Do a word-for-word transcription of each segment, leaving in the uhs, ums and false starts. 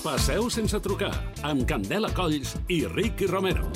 Passeu sense trucar, amb Candela Colls i Ricky Romero.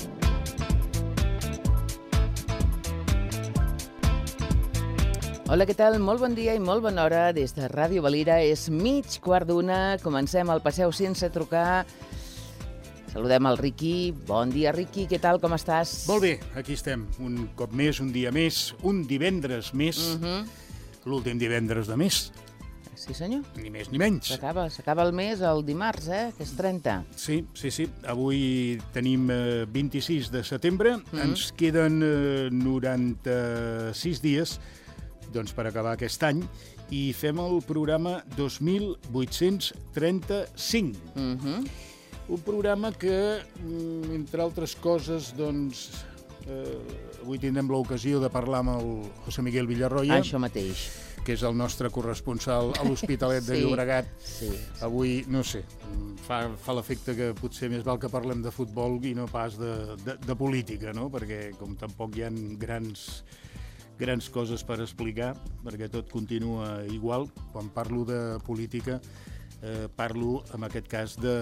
Hola, què tal? Molt bon dia i molt bona hora des de Ràdio Valira. És mig quart d'una, comencem el Passeu sense trucar. Saludem el Ricky. Bon dia, Ricky, què tal, com estàs? Molt bé, aquí estem, un cop més, un dia més, un divendres més, Uh-huh. l'últim divendres de mes, Sí, senyor. ni més ni menys. S'acaba, s'acaba el mes el dimarts, eh? Que és trenta. Sí, sí, sí, avui tenim eh, vint-i-sis de setembre, Mhm. ens queden eh, noranta-sis dies doncs, per acabar aquest any, i fem el programa dos mil vuit-cents trenta-cinc. Uh-huh. Un programa que, mm, entre altres coses, doncs, eh, avui tindrem l'ocasió de parlar amb el José Miguel Villarroya, Això mateix. que és el nostre corresponsal a l'Hospitalet de Sí. Llobregat. Sí. Avui, no sé, fa, fa l'efecte que potser més val que parlem de futbol i no pas de, de, de política, no? Perquè com tampoc hi ha grans, grans coses per explicar, perquè tot continua igual. Quan parlo de política, eh, parlo, en aquest cas, de,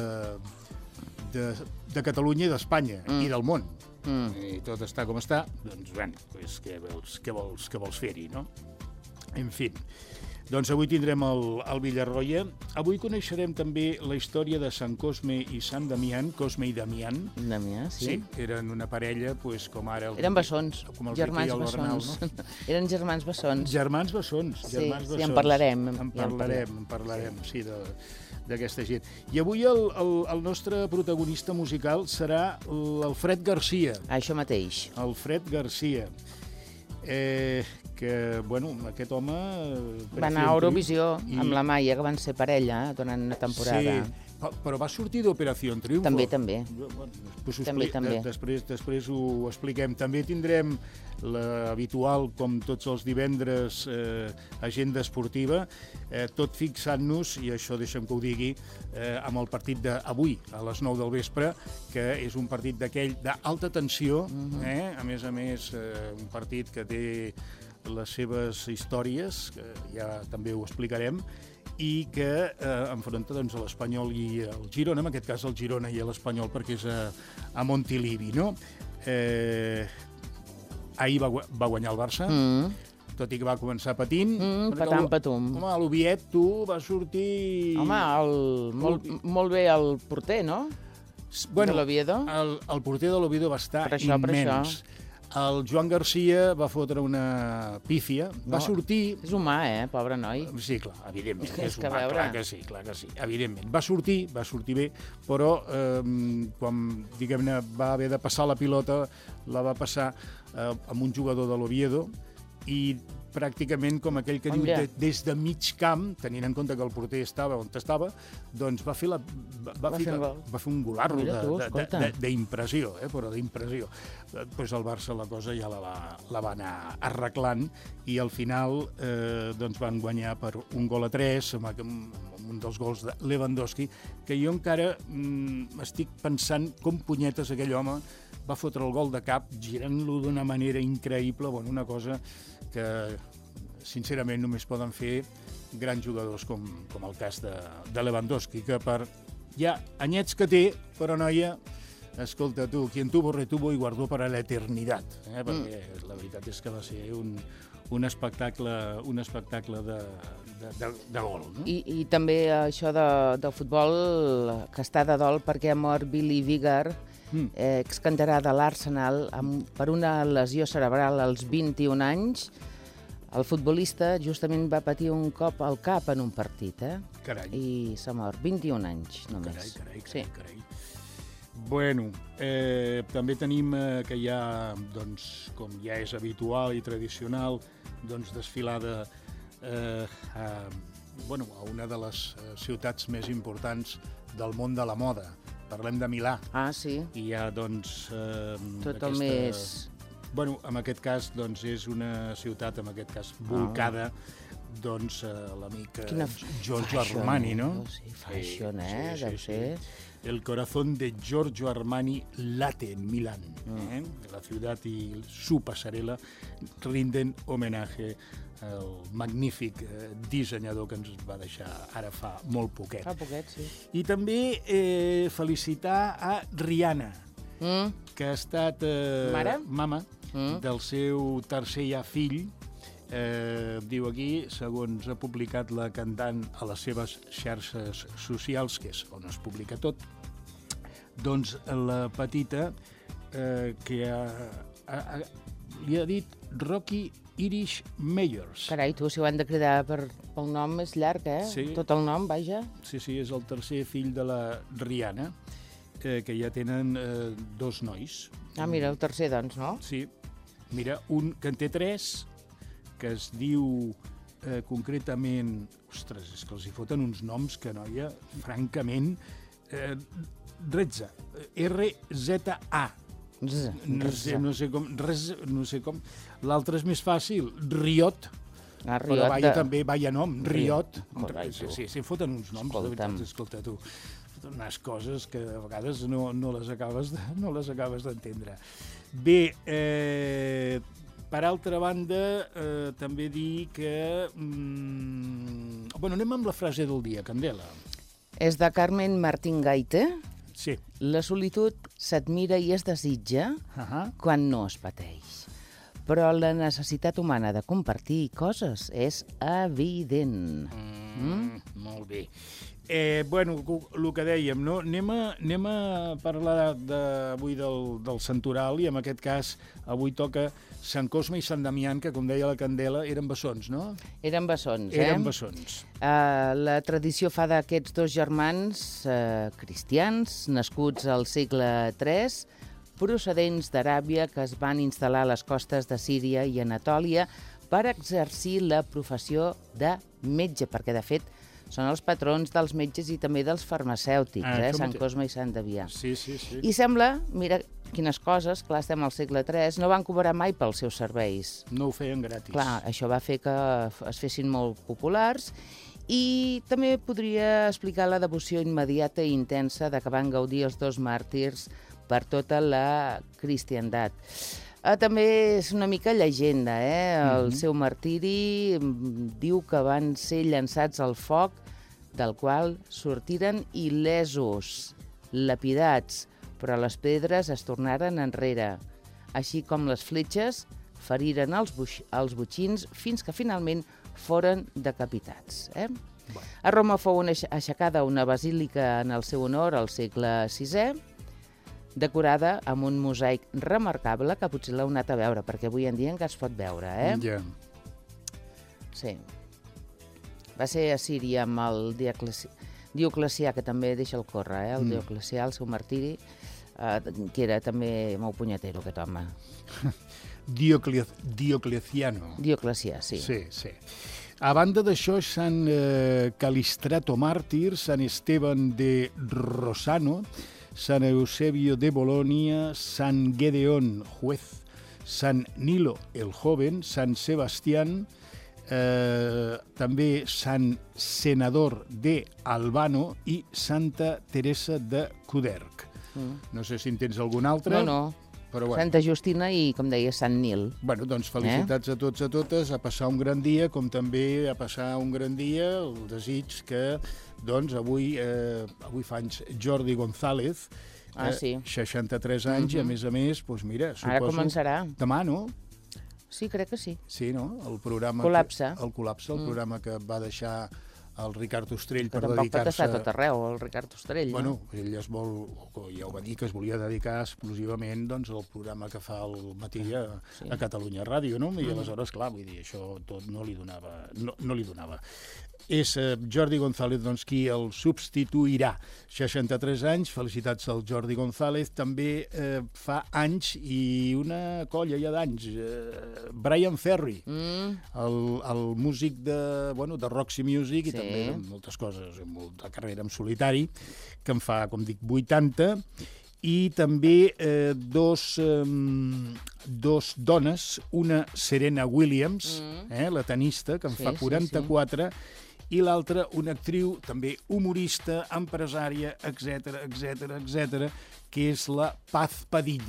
de, de Catalunya i d'Espanya, Mm. i del món. Mm. I tot està com està, doncs, bueno, pues, què vols, què vols, què vols fer-hi, no? En fi, doncs avui tindrem el, el Villarroya. Avui coneixerem també la història de Sant Cosme i Sant Damián, Cosme i Damián. Damià, sí. Sí, eren una parella, pues, com ara... El, Eren bessons, com el germans Riqui i el Bernal, bessons. no? Eren germans bessons. Germans bessons, Sí, germans sí, bessons. en parlarem, En ja en parlarem, parlarem. en parlarem, sí, de, d'aquesta gent. I avui el, el, el nostre protagonista musical serà l'Alfred Garcia. Això mateix. Alfred Garcia. Eh, que, bueno, aquest home... Va anar a Eurovisió amb la Maia, que van ser parella durant una temporada. Sí, pe- però va sortir d'Operació Triunfo. També, també. Bueno, després, ho També, expli- també. de- Després, després ho expliquem. També tindrem l'habitual, com tots els divendres, eh, agenda esportiva, eh, tot fixant-nos, i això deixa'm que ho digui, eh, amb el partit d'avui, a les nou del vespre, que és un partit d'aquell d'alta tensió, Mhm. eh? a més a més, eh, un partit que té les seves històries, que ja també ho explicarem, i que eh, enfronta doncs, a l'Espanyol i el Girona, en aquest cas el Girona i l'Espanyol, perquè és a, a Montilivi, no? Eh, ahir va, gu- va guanyar el Barça, Mm. tot i que va començar patint. Mm, perquè patam, el- patum. Home, l'Oviet, tu, va sortir... Home, el, molt, molt bé el porter, no? bueno, de l'Oviedo. El, el porter de l'Oviedo va estar Per això, per immens. El Joan Garcia va fotre una pífia, No. va sortir... És humà, eh? Pobre noi. Sí, clar, evidentment. És que a humà, veure. clar que sí, clar que sí, evidentment. Va sortir, va sortir bé, però eh, quan, diguem-ne, va haver de passar la pilota, la va passar eh, amb un jugador de l'Oviedo i pràcticament, com aquell que diu, Mira. de, des de mig camp, tenint en compte que el porter estava on estava, doncs va fer, la, va, va Va fer, fer un gol. va fer un golarro Mira tu, de- de- escolta. de- d'impressió, eh, però d'impressió. Doncs el Barça la cosa ja la va, la va anar arreglant i al final eh, doncs van guanyar per un gol a tres amb, amb un dels gols de Lewandowski, que jo encara mm, estic pensant com punyetes aquell home va fotre el gol de cap girant-lo d'una manera increïble, bueno, una cosa que sincerament només poden fer grans jugadors com, com el cas de, de Lewandowski, que per ja anyets que té, però noia, escolta tu, quien tuvo retuvo y guardó para la eternidad, eh? perquè mm. la veritat és que va ser un, un espectacle, un espectacle de, de, de, de gol. No? I, I també això de, del futbol, que està de dol perquè ha mort Billy Vigar, Mm. eh, excanterà de l'Arsenal amb- per una lesió cerebral als vint-i-un anys. El futbolista justament va patir un cop al cap en un partit, eh? Carai. I s'ha mort. vint-i-un anys, només. Carai, carai, carai, Sí. carai. Bueno, eh, també tenim eh, que hi ha, doncs, com ja és habitual i tradicional, doncs, desfilada eh, a, bueno, a una de les eh, ciutats més importants del món de la moda. Parlem de Milà. Ah, sí. I hi ha, doncs... Eh, Tot el més... Bueno, en aquest cas, doncs, és una ciutat, en aquest cas, volcada, doncs, eh, l'amic Quina eh, Giorgio fashion, Armani, no? Sí, fashion, eh? Sí, Deu sí, ser... sí. El corazón de Giorgio Armani late en Milán. Mm. ¿eh? La ciudad y su pasarela rinden homenaje el magnífic eh, dissenyador que ens va deixar ara fa molt poquet. Fa poquet, sí. I també eh, felicitar a Rihanna, Mm. que ha estat eh, Mare? mama Mm. del seu tercer ja fill. Eh, diu aquí, segons ha publicat la cantant a les seves xarxes socials, que és on es publica tot, doncs la petita eh, que ha, ha, ha, li ha dit Rocky Irish Meyers. Carai, tu, si ho han de cridar per, pel nom és llarg, eh? Sí. Tot el nom, vaja. Sí, sí, és el tercer fill de la Rihanna, eh, que ja tenen eh, dos nois. Ah, mira, el tercer, doncs, no? Sí, mira, un que en té tres, que es diu eh, concretament... Ostres, és que els hi foten uns noms que, noia, francament... Eh, Reza, R Z A. Z, No sé, no sé com... Res, no sé com... L'altre és més fàcil, Riot. Ah, Però Riot vaya de... també, vaya nom, Riot. Carai, tu. Sí, sí, foten uns noms, de Escolta'm. veritat, escolta tu. Foten unes coses que a vegades no, no les acabes de, no les acabes d'entendre. Bé, eh, per altra banda, eh, també dir que... Mm, bueno, anem amb la frase del dia, Candela. És de Carmen Martín Gaite. Sí. La solitud s'admira i es desitja Uh -huh. quan no es pateix. Però la necessitat humana de compartir coses és evident. Mm, molt bé. Eh, bueno, el que dèiem, no? anem, a, anem a parlar de, avui del, del santoral, i en aquest cas avui toca Sant Cosme i Sant Damián, que, com deia la Candela, eren bessons, no? Eren bessons, eh? Eren bessons. Uh, la tradició fa d'aquests dos germans uh, cristians, nascuts al segle tres, procedents d'Aràbia, que es van instal·lar a les costes de Síria i Anatòlia per exercir la professió de metge, perquè, de fet, són els patrons dels metges i també dels farmacèutics, Ah, eh? això Sant mateix. Cosme i Sant Damià. Sí, sí, sí. I sembla, mira quines coses, clar, estem al segle tres, no van cobrar mai pels seus serveis. No ho feien gratis. Clar, això va fer que es fessin molt populars, i també podria explicar la devoció immediata i intensa de què van gaudir els dos màrtirs per tota la cristiandat. Ah, també és una mica llegenda, eh? El Mhm. seu martiri mm, diu que van ser llançats al foc, del qual sortiren il·lesos, lapidats, però les pedres es tornaren enrere, així com les fletxes feriren els, buix, els botxins fins que finalment foren decapitats. Eh? Bueno. A Roma fou una, aixecada una basílica en el seu honor al segle sisè, decorada amb un mosaic remarcable que potser l'heu anat a veure, perquè avui en dia encara es pot veure, eh? Ja. Sí. Va ser a Síria amb el Diocleci... Dioclecià, que també deixa el córrer, eh? El Mm. Dioclecià, el seu martiri, eh, que era també molt punyetero, aquest home. Diocle... Diocleciano. Dioclecià, sí. Sí, sí. A banda d'això, Sant eh, Calistrato màrtir, Sant Esteban de Rossano, Sant Eusebio de Bolonia, Sant Gedeón juez, Sant Nilo el joven, Sant Sebastián, eh, també Sant Senador de Albano i Santa Teresa de Couderc. Mm. No sé si en tens algun altre. No, no. Però bueno. Santa Justina i, com deia, Sant Nil. Bueno, doncs felicitats eh? a tots a totes, a passar un gran dia, com també a passar un gran dia el desig que, doncs, avui, eh, avui fa anys Jordi González, Ah, sí. seixanta-tres anys, Mhm. i a més a més, doncs mira, suposo... Ara començarà. Demà, no? Sí, crec que sí. Sí, no? El programa... Col·lapse. Que, el col·lapse, el Mm. programa que va deixar el Ricard Ostrell Que per tampoc pot dedicar-se... estar a tot arreu, el Ricard Ostrell. Bueno, ell es vol, ja ho va dir, que es volia dedicar exclusivament doncs, al programa que fa al matí a, Sí. a Catalunya Ràdio, no? I Mm. aleshores, clar, vull dir, això tot no li donava. No, no li donava. És eh, Jordi González, doncs, qui el substituirà. seixanta-tres anys, felicitats al Jordi González. També eh, fa anys i una colla ja d'anys, eh, Brian Ferry, Mm. el, el músic de, bueno, de Roxy Music, i Sí. també de moltes coses, molta carrera en solitari, que en fa, com dic, vuitanta, i també eh, dos, eh, dos dones, una Serena Williams, Mm. eh, la tenista, que en Sí, fa sí, quaranta-quatre, i l'altra una actriu, també humorista, empresària, etc etc etc, que és la Paz Padilla.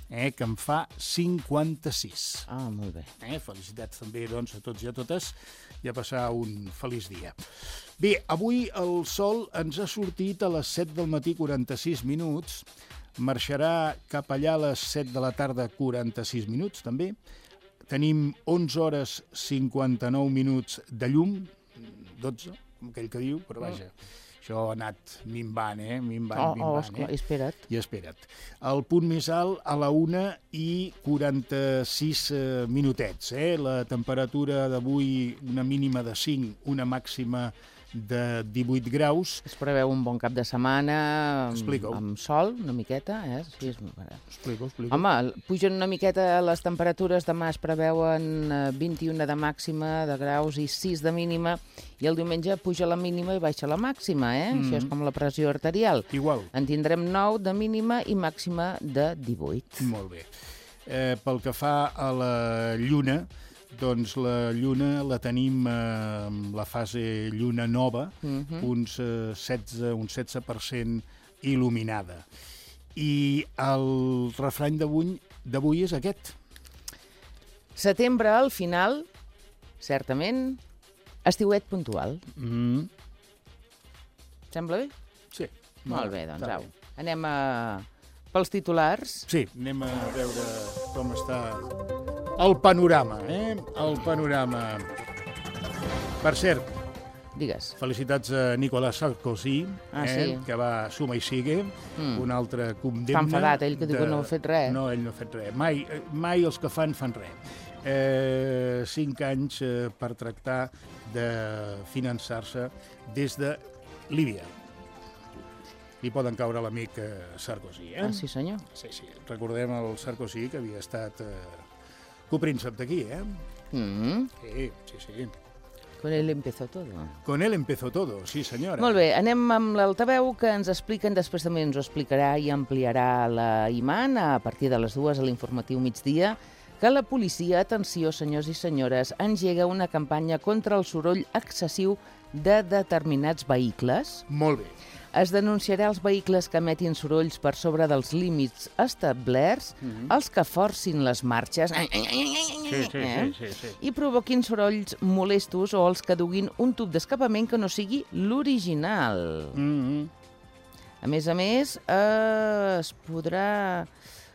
eh, que en fa cinquanta-sis. Ah, molt bé. Eh, felicitats també doncs, a tots i a totes i a passar un feliç dia. Bé, avui el sol ens ha sortit a les set del matí, quaranta-sis minuts, marxarà cap allà a les set de la tarda, quaranta-sis minuts també. Tenim onze hores cinquanta-nou minuts de llum, dotze, com aquell que diu, però vaja, això ha anat minvant, eh? Minvant, Oh, oh, minvant, esclar, eh? espera't. I espera't. El punt més alt a la una i quaranta-sis eh, minutets. Eh? La temperatura d'avui una mínima de cinc, una màxima de divuit graus. Es preveu un bon cap de setmana amb, Explica-ho. amb sol, una miqueta. Eh? Sí, és... Explico, explico. Home, pugen una miqueta les temperatures, demà es preveuen eh, vint-i-una de màxima de graus i sis de mínima, i el diumenge puja la mínima i baixa la màxima, eh? Mm. Això és com la pressió arterial. Igual. En tindrem nou de mínima i màxima de divuit. Molt bé. Eh, pel que fa a la lluna, doncs la lluna la tenim eh, en la fase lluna nova, Mhm. uns, eh, setze, un setze per cent il·luminada. I el refrany d'avui d'avui és aquest. Setembre al final, certament, estiuet puntual. Mm. Sembla bé? Sí. Molt bé, doncs està au. Anem a... pels titulars. Sí, anem a veure com està el panorama, eh? El panorama. Per cert, Digues. felicitats a Nicolas Sarkozy, Ah, eh? sí. que va suma i sigue, Mm. un altre condemna. Està enfadat, ell, que diu que no ha fet res. No, ell no ha fet res. Mai, eh, mai els que fan, fan res. Eh, cinc anys eh, per tractar de finançar-se des de Líbia. Li poden caure a l'amic eh, Sarkozy, eh? Ah, sí, senyor. Sí, sí. Recordem el Sarkozy, que havia estat eh, copríncep d'aquí, eh? Mm. Sí, sí, sí. Con él empezó todo. Con él empezó todo, sí, senyora. Molt bé, anem amb l'altaveu que ens expliquen, després també ens ho explicarà i ampliarà la Iman a partir de les dues a l'informatiu migdia, que la policia, atenció senyors i senyores, engega una campanya contra el soroll excessiu de determinats vehicles. Molt bé. Es denunciarà els vehicles que emetin sorolls per sobre dels límits establerts, Mhm. els que forcin les marxes Sí, sí, eh? sí, sí, sí. i provoquin sorolls molestos o els que duguin un tub d'escapament que no sigui l'original. Mm-hmm. A més a més, eh, es podrà...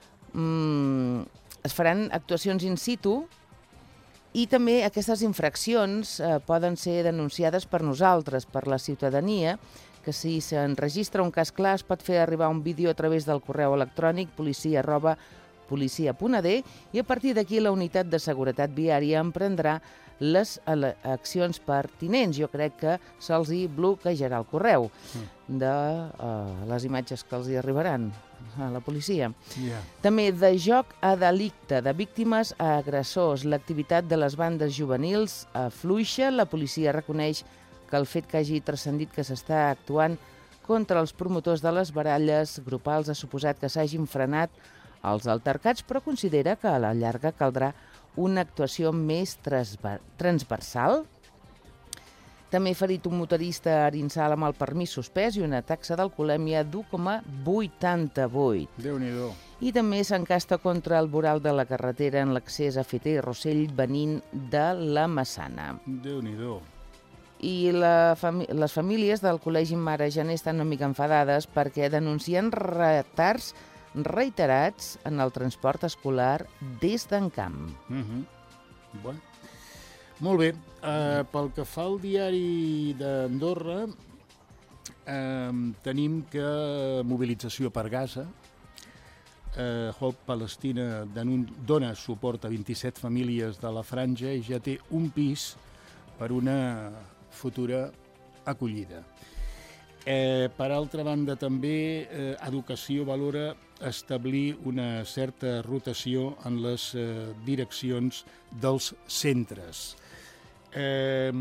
Mm, es faran actuacions in situ i també aquestes infraccions eh, poden ser denunciades per nosaltres, per la ciutadania, que si s'enregistra un cas clar es pot fer arribar un vídeo a través del correu electrònic policia arroba policia punt a d i a partir d'aquí la unitat de seguretat viària emprendrà les accions pertinents. Jo crec que se'ls hi bloquejarà el correu de uh, les imatges que els hi arribaran a la policia. Yeah. També de joc a delicte, de víctimes a agressors. L'activitat de les bandes juvenils afluixa. La policia reconeix que el fet que hagi transcendit que s'està actuant contra els promotors de les baralles grupals ha suposat que s'hagin frenat els altercats, però considera que a la llarga caldrà una actuació més transversal. També ferit un motorista a Arinsal amb el permís suspès i una taxa d'alcoholèmia d'u coma vuitanta-vuit. Déu-n'hi-do. I també s'encasta contra el voral de la carretera en l'accés a Feter i Rossell venint de la Massana. Déu-n'hi-do. I la fami les famílies del Col·legi Mare Janer estan una mica enfadades perquè denuncien retards reiterats en el transport escolar des d'Encamp. Mm-hmm. Bueno. Molt bé. Uh, pel que fa al diari d'Andorra, uh, tenim que mobilització per Gaza. Uh, Hope Palestina dona suport a vint-i-set famílies de la franja i ja té un pis per una futura acollida. Eh, per altra banda, també, eh, Educació valora establir una certa rotació en les eh, direccions dels centres. Eh,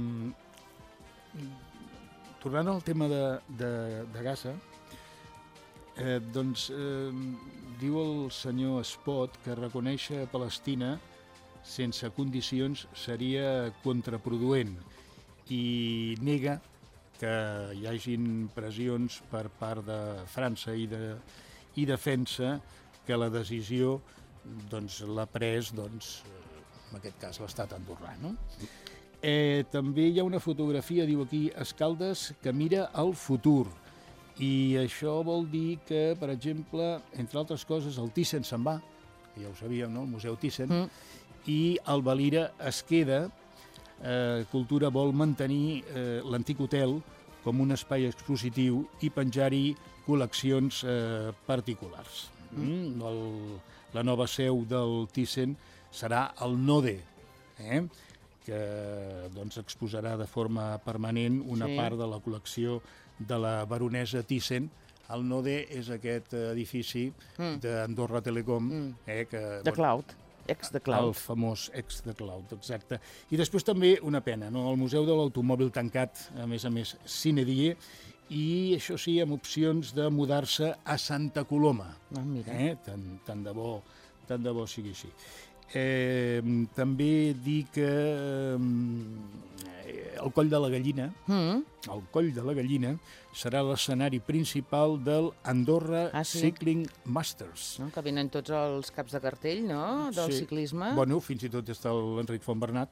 tornant al tema de, de, de Gaza, eh, doncs eh, diu el senyor Espot que reconèixer Palestina sense condicions seria contraproduent i nega que hi hagin pressions per part de França i, de, i defensa que la decisió doncs, l'ha pres, doncs, en aquest cas, l'estat andorrà. No? Eh, també hi ha una fotografia, diu aquí, Escaldes, que mira al futur. I això vol dir que, per exemple, entre altres coses, el Thyssen se'n va, que ja ho sabíem, no? El Museu Thyssen, mm. i el Valira es queda. Eh, Cultura vol mantenir eh, l'antic hotel com un espai expositiu i penjar-hi col·leccions eh, particulars. Mm. El, la nova seu del Thyssen serà el Node, eh? que doncs, exposarà de forma permanent una sí. part de la col·lecció de la baronesa Thyssen. El Node és aquest edifici mm. d'Andorra Telecom. Mm. Eh, que, de Cloud, ex de Cloud. El famós ex de Cloud, exacte. I després també una pena, no? El Museu de l'Automòbil tancat, a més a més, sine die, i això sí, amb opcions de mudar-se a Santa Coloma. Ah, mira. Eh? Tant, tant, de bo, tant de bo sigui així. Eh, també dir que eh, el Coll de la Gallina, mm. el Coll de la Gallina serà l'escenari principal del Andorra ah, sí? Cycling Masters. No, que venen tots els caps de cartell, no?, del sí. ciclisme. Bueno, fins i tot està l'Enric Fontbernat,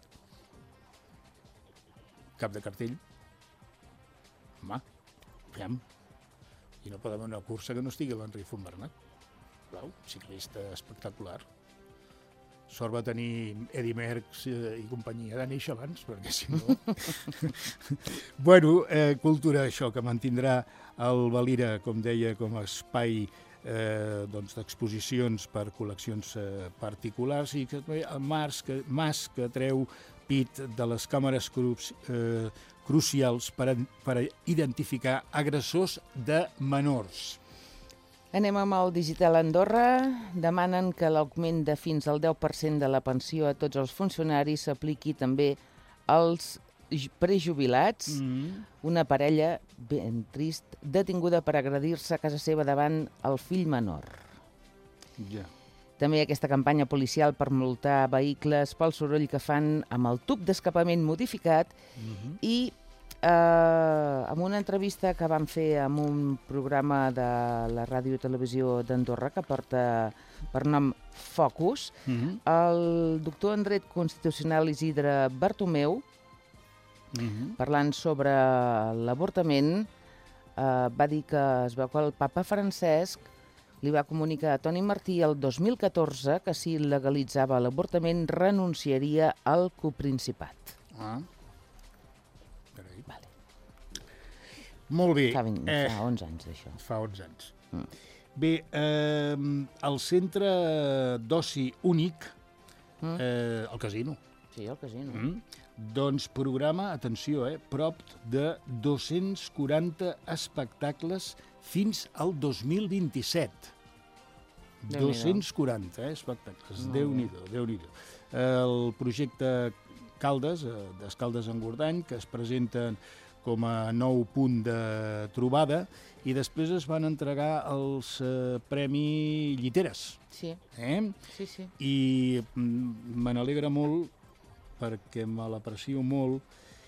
cap de cartell. Home, aviam. I no pot haver una cursa que no estigui l'Enric Fontbernat. Clau, ciclista espectacular. Sort va tenir Eddy Merckx i companyia de néixer abans, perquè si no... bueno, eh, cultura, això, que mantindrà el Valira, com deia, com a espai eh, doncs, d'exposicions per col·leccions eh, particulars, i que el Mas, que, Mas, que treu pit de les càmeres crups, eh, crucials per, per identificar agressors de menors. Anem amb el Digital Andorra. Demanen que l'augment de fins al deu per cent de la pensió a tots els funcionaris s'apliqui també als prejubilats. Mm. Una parella ben trist detinguda per agredir-se a casa seva davant el fill menor. Ja. També aquesta campanya policial per multar vehicles pel soroll que fan amb el tub d'escapament modificat mm-hmm. i Uh, amb una entrevista que vam fer amb un programa de la ràdio i televisió d'Andorra que porta per nom Focus, mm-hmm. el doctor en dret constitucional Isidre Bartomeu, mm-hmm. parlant sobre l'avortament, uh, va dir que es veu que el papa Francesc li va comunicar a Toni Martí el dos mil catorze que si legalitzava l'avortament renunciaria al coprincipat. Ah. Molt bé. Fa, vint, eh, fa onze anys, d'això. Fa onze anys. Mm. Bé, eh, el centre d'oci únic, mm. eh, el casino. Sí, el casino. Mm, doncs programa, atenció, eh, prop de dos-cents quaranta espectacles fins al dos mil vint-i-set. dos-cents quaranta eh, espectacles. No. Déu-n'hi-do, Déu-n'hi-do. El projecte Caldes, eh, d'Escaldes en Gordany, que es presenten com a nou punt de trobada, i després es van entregar els eh, Premi Lliteres. Sí. Eh? Sí, sí. I me n'alegra molt, perquè me l'aprecio molt,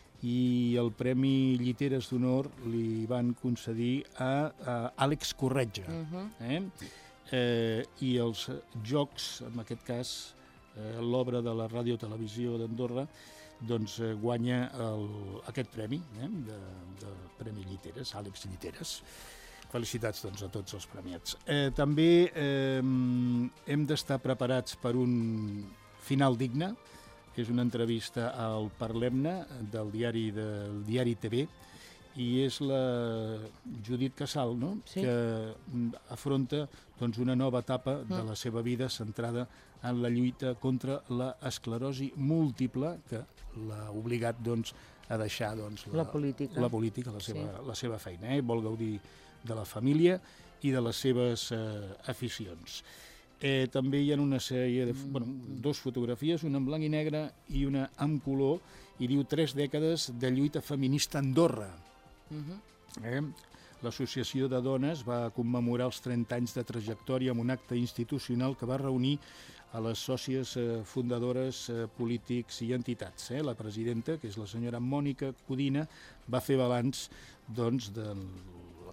i el Premi Lliteres d'Honor li van concedir a, a Àlex Corretja. Uh-huh. eh? Eh, I els jocs, en aquest cas, eh, l'obra de la Ràdio Televisió d'Andorra, doncs eh, guanya el, aquest premi, eh, de, de Premi Lliteres, Àlex Lliteres. Felicitats doncs, a tots els premiats. Eh, també eh, hem d'estar preparats per un final digne, que és una entrevista al Parlem-ne del diari, del diari T V, i és la Judit Casal, no? Sí. Que afronta doncs, una nova etapa de la seva vida centrada en la lluita contra l'esclerosi múltiple, que l'ha obligat doncs, a deixar doncs, la, la política, la, política, la, seva, sí. la seva feina. Eh? Vol gaudir de la família i de les seves eh, aficions. Eh, també hi ha una sèrie de bueno, dos fotografies, una en blanc i negre i una en color, i diu tres dècades de lluita feminista a Andorra. Uh-huh. eh? L'Associació de Dones va commemorar els trenta anys de trajectòria amb un acte institucional que va reunir a les sòcies eh, fundadores, eh, polítics i entitats. Eh? La presidenta, que és la senyora Mònica Codina, va fer balanç doncs, de la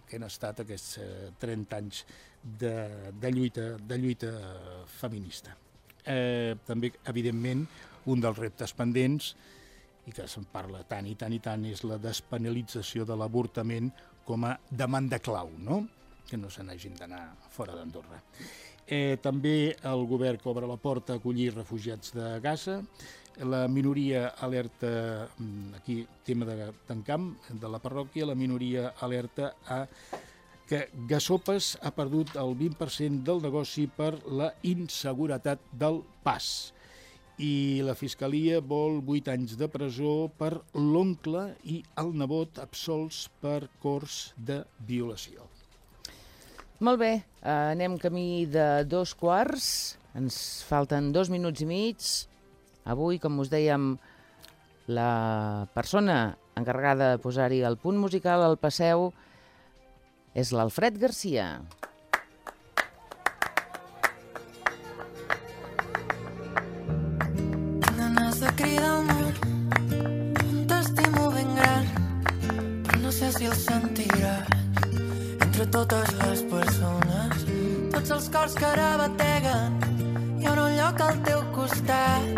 que han estat aquests eh, trenta anys de, de, lluita, de lluita feminista. Eh, també, evidentment, un dels reptes pendents, i que se'n parla tant i tant i tant, és la despenalització de l'avortament com a demanda clau, no? Que no se n'hagin d'anar fora d'Andorra. Eh, també el govern que obre la porta a acollir refugiats de Gaza. La minoria alerta, aquí tema d'encamp de la parròquia, la minoria alerta a que Gasopes ha perdut el vint per cent del negoci per la inseguretat del pas. I la Fiscalia vol vuit anys de presó per l'oncle i el nebot absolts per cors de violació. Molt bé, anem camí de dos quarts, ens falten dos minuts i mig. Avui, com us dèiem, la persona encarregada de posar-hi el punt musical al Passeu és l'Alfred Garcia. Ganes de cridar al món, t'estimo ben gran, però no sé si el sentiràs. Entre totes les persones, tots els cors que ara bateguen, hi haurà un lloc al teu costat.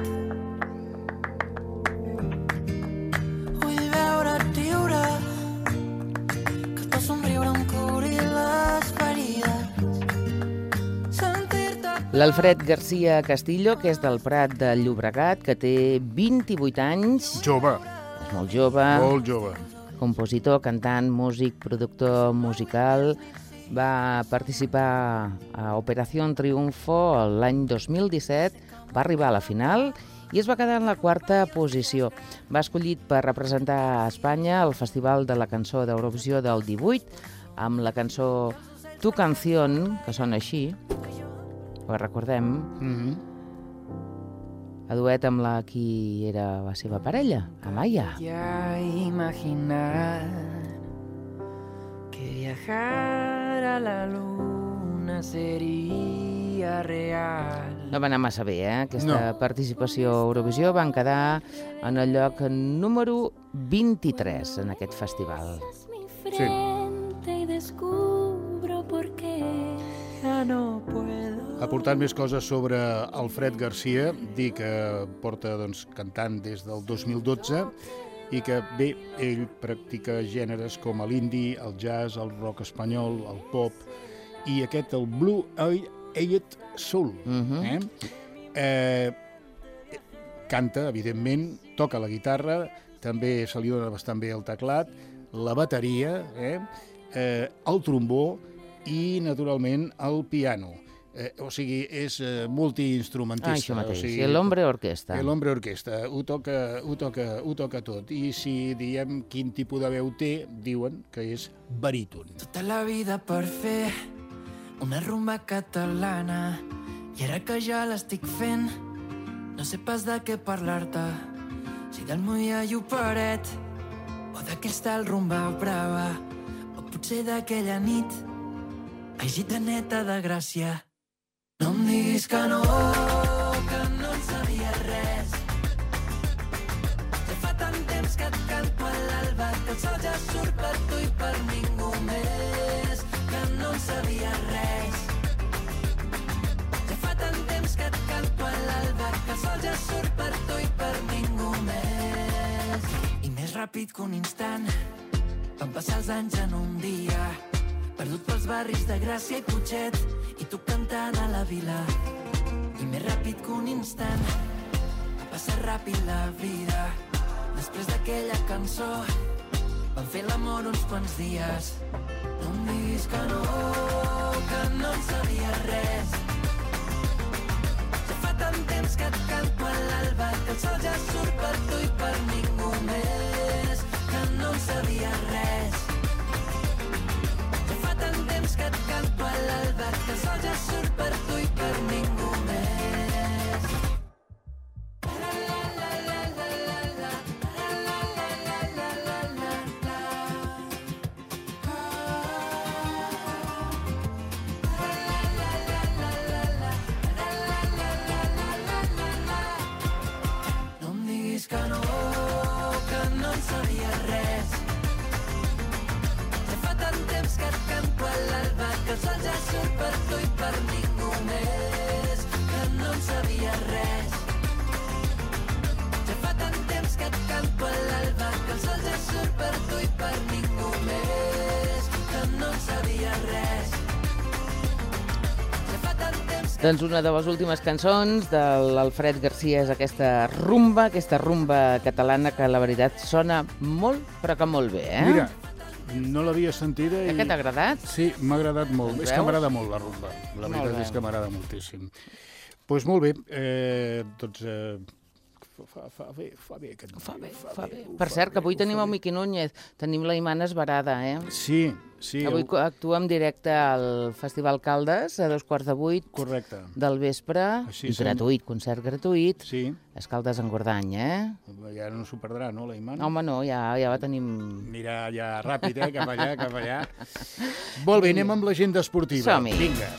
Vull veure't riure, que el teu somriure em curi les ferides. Sentir-te... L'Alfred Garcia Castillo, que és del Prat de Llobregat, que té vint-i-vuit anys. Jove. És molt jove. Molt jove. Compositor, cantant, músic, productor musical. Va participar a Operació Triunfo l'any dos mil disset, va arribar a la final i es va quedar en la quarta posició. Va escollit per representar a Espanya al Festival de la Cançó d'Eurovisió del divuit amb la cançó Tu Canción, que sona així, ho recordem, Mm-hmm. a duet amb la qui era la seva parella, Amaya. Ya imaginar que viajar a la luna sería real. No va anar massa bé, eh? Aquesta No. participació a Eurovisió. Van quedar en el lloc número vint-i-tres en aquest festival. Sí. Y descubro por qué ya no puedo. Ha portat més coses sobre Alfred Garcia, dir que porta doncs, cantant des del dos mil dotze i que bé, ell practica gèneres com l'indie, el jazz, el rock espanyol, el pop i aquest, el Blue Eyed Soul. Mhm. eh? Eh, canta, evidentment, toca la guitarra, també se li dona bastant bé el teclat, la bateria, eh? Eh, el trombó i, naturalment, el piano. Eh, o sigui, és eh, multiinstrumentista. Ah, això mateix. O sigui, I l'hombre orquestra. L'hombre orquestra, ho toca, ho, toca, ho toca tot. I si diem quin tipus de veu té, diuen que és baríton. Tota la vida per fer una rumba catalana i ara que ja l'estic fent no sé pas de què parlar-te, si del Moia i Operet o d'aquell estel rumba brava o potser d'aquella nit ai, gitaneta de Gràcia. No em diguis que no, que no en sabia res. Ja fa tant temps que et canto a l'alba que el sol ja surt per tu i per ningú més, que no en sabia res. Ja fa tant temps que et canto a l'alba que el sol ja surt per tu i per ningú més. I més ràpid que un instant van passar els anys en un dia, perdut pels barris de Gràcia i Putxet i tu cantant a la vila. I més ràpid que un instant va passar ràpid la vida. Després d'aquella cançó vam fer l'amor uns quants dies. No em diguis que no, que no en sabia res. Ja fa tant temps que et canto a l'alba que el sol ja surt per tu i per ningú més, que no en sabia res. Que et canto a l'alba, que el sol ja surt per tu i per ningú més. La la la la la la la, la la la la la la la. La la la la la la la, la la la la la la la. No em diguis que no, Doncs una de les últimes cançons de l'Alfred Garcia és aquesta rumba, aquesta rumba catalana que la veritat sona molt, però que molt bé, eh? Mira, no l'havia sentida i... Eh, que t'ha agradat? Sí, m'ha agradat molt. Doncs És que veus? m'agrada molt la rumba. La Molt veritat bé. és que m'agrada moltíssim. Doncs pues molt bé, eh, doncs... Eh, fa, fa bé, fa bé. Aquest Fa bé, fa fa bé. ho Per fa cert, que bé, avui ho tenim fa el bé. Miqui Núñez, tenim la Imana Esbarada, eh? Sí, sí. Avui el- actua en directe al Festival Caldes a dos quarts de vuit Correcte. del vespre, Així i som. gratuït, concert gratuït, Sí, a Escaldes en Gordany, eh? ja no s'ho perdrà, no, la Imana? Home, no, ja, ja la tenim... Mira, ja ràpid, eh? Cap allà, cap allà. Molt bé, anem amb l'agenda esportiva. Som-hi. Vinga.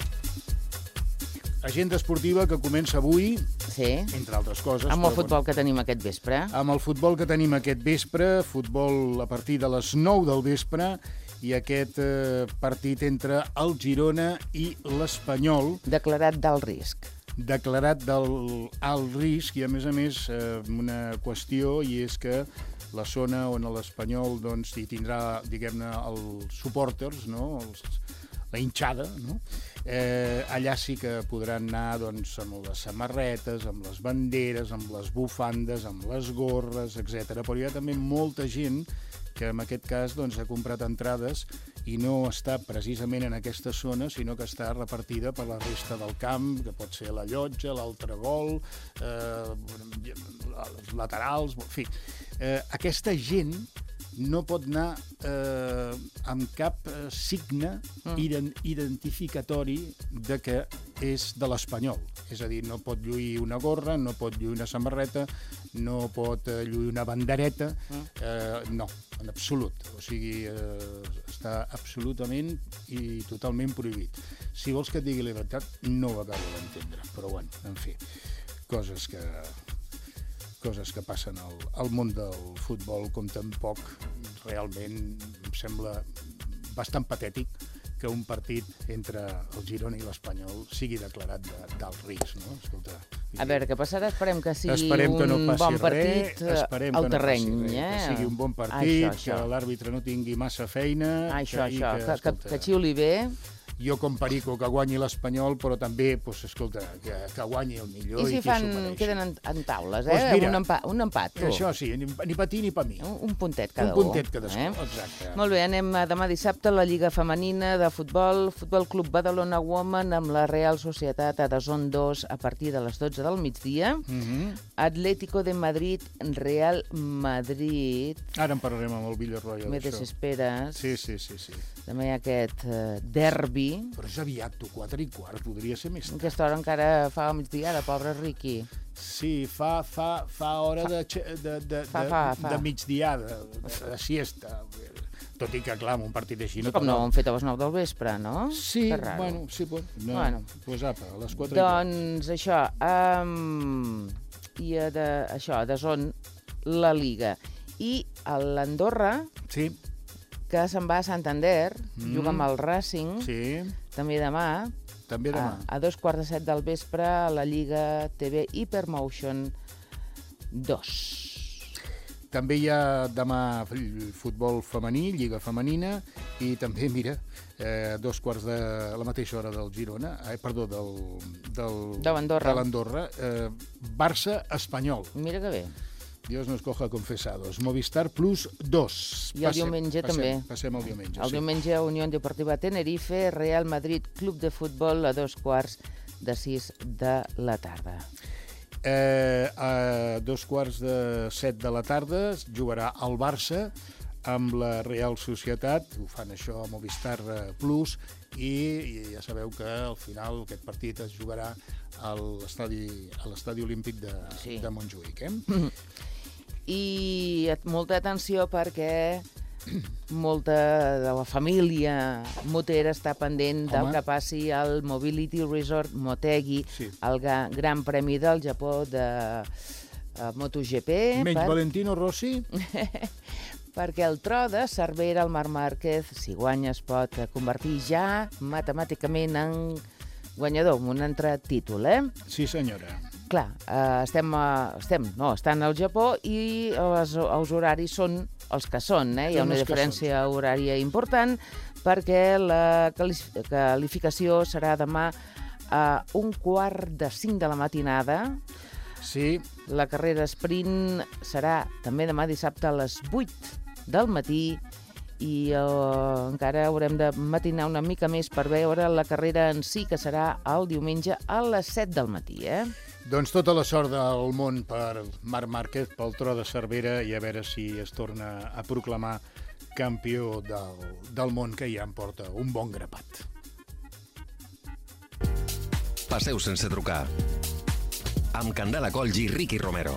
Agenda esportiva que comença avui, Sí, entre altres coses. amb el però, futbol que tenim aquest vespre. Amb el futbol que tenim aquest vespre, futbol a partir de les nou del vespre, i aquest eh, partit entre el Girona i l'Espanyol, Declarat d'alt risc. declarat del alt risc, i a més a més eh, una qüestió, i és que la zona on l'Espanyol doncs, hi tindrà, diguem-ne, els supporters, no? els, la hinchada, no? Eh, allà sí que podran anar doncs, amb les samarretes, amb les banderes, amb les bufandes, amb les gorres, etcètera. Però hi ha també molta gent que en aquest cas doncs, ha comprat entrades i no està precisament en aquesta zona, sinó que està repartida per la resta del camp, que pot ser la llotja, l'altre gol, eh, els laterals, en fi. Eh, aquesta gent no pot anar eh, amb cap eh, signe Mm. ident identificatori de que és de l'Espanyol. És a dir, no pot lluir una gorra, no pot lluir una samarreta, no pot eh, lluir una bandereta, eh, no, en absolut. O sigui, eh, està absolutament i totalment prohibit. Si vols que et digui la veritat, no ho acabo d'entendre, però bueno, en fi, coses que coses que passen al, al món del futbol, com tampoc realment em sembla bastant patètic que un partit entre el Girona i l'Espanyol sigui declarat d'alt risc, no? Escolta, A veure, què passarà? Esperem que sigui esperem que no un passi bon res, partit eh, esperem al que no terreny, passi res, eh? que sigui un bon partit, Això, això. que l'àrbitre no tingui massa feina, Això, que, i això, que, que, que, escolta, que xiuli bé. jo com perico que guanyi l'Espanyol, però també, pues, escolta, que, que guanyi el millor I si i qui fan, s'ho mereix. queden en, en taules, eh? Doncs mira, un, empa, un empat, tu. Això sí, ni, ni per ti ni per mi. Un, un puntet cada Un puntet un. cadascú, Eh? exacte. Molt bé, anem a demà dissabte a la Lliga Femenina de Futbol, Futbol Club Badalona Women amb la Real Societat a Dazón dos a partir de les dotze del migdia. Mhm. Atlético de Madrid, Real Madrid. Ara en parlarem amb el Villarroya Me d'això. desesperes. Sí, sí, sí, sí. També hi ha aquest eh, derbi. Però és aviat, tu, quatre i quart, podria ser més A tard. aquesta hora encara fa migdiada, pobre Riqui. Sí, fa, fa, fa hora de, xe- de, de, Fa, de, fa, fa. de migdiada, de, de siesta. Tot i que, clar, amb un partit així no... Com no ho t'agrada. han fet a les nou del vespre, no? Sí, Que raro. bueno, sí, bueno. No, Bueno. Pues apa, a les quatre i quart. Doncs això, um, i a de, això, de zon la Liga. I a l'Andorra, Sí, que se'n va a Santander, Mm. juga amb el Racing, sí, també demà, també a, demà. a dos quarts de set del vespre, a la Lliga T V Hypermotion dos. També hi ha demà f- futbol femení, Lliga Femenina, i també, mira, eh, dos quarts de la mateixa hora del Girona, eh, perdó, del, del, De l'Andorra. de l'Andorra, eh, Barça-Espanyol. Mira que bé. Dios nos coja confesados. Movistar Plus dos. I el diumenge passem, també. Passem el diumenge, El sí. diumenge, Unió Deportiva Tenerife, Real Madrid, Club de Futbol, a dos quarts de sis de la tarda. Eh, a dos quarts de set de la tarda es jugarà el Barça amb la Real Societat, ho fan això a Movistar eh, Plus, i, i ja sabeu que al final aquest partit es jugarà a l'estadi a l'estadi olímpic de, Sí. de Montjuïc. Eh? I et- molta atenció perquè molta de la família motera està pendent del Home. que passi al Mobility Resort Motegi, Sí. el ga- Gran Premi del Japó de eh, MotoGP, Menys per- Valentino Rossi, perquè el tro de Cervera, el Marc Márquez, si guanya es pot convertir ja matemàticament en guanyador, en un altre títol, eh? sí senyora. Clar, eh, estem, eh, estem, no, estan al Japó i els, els horaris són els que són, eh? Hi ha Són una els que diferència horària important perquè la quali- qualificació serà demà a un quart de cinc de la matinada. Sí. La carrera sprint serà també demà dissabte a les vuit del matí i eh, encara haurem de matinar una mica més per veure la carrera en si, que serà el diumenge a les set del matí, eh? Doncs tota la sort del món per Marc Márquez, pel Tro de Cervera, i a veure si es torna a proclamar campió del, del món, que ja em porta un bon grapat. Passeu sense trucar. Amb Candela Colls i Ricky Romero.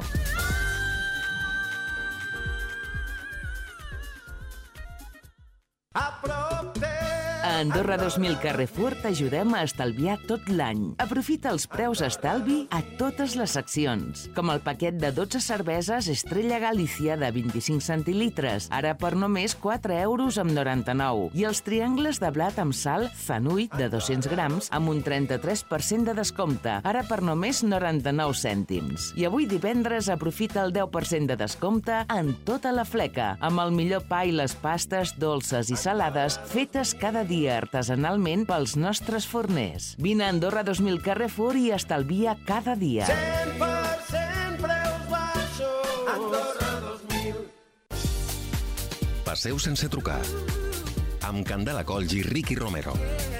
A Andorra dos mil Carrefour t'ajudem a estalviar tot l'any. Aprofita els preus estalvi a totes les seccions, com el paquet de dotze cerveses Estrella Galícia de vint-i-cinc centilitres, ara per només quatre euros amb noranta-nou, i els triangles de blat amb sal Zanuit de dos-cents grams amb un trenta-tres per cent de descompte, ara per només noranta-nou cèntims. I avui divendres aprofita el deu per cent de descompte en tota la fleca, amb el millor pa i les pastes dolces i salades fetes cada dia artesanalment pels nostres forners. Vine a Andorra dos mil Carrefour i estalvia cada dia. cent per cent preus baixos. Andorra dos mil. Passeu sense trucar. Amb Candela Colls i Ricky Romero.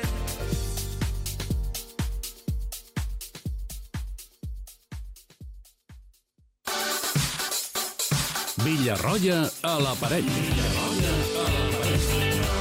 Villarroya a l'aparell. Villarroya a l'aparell.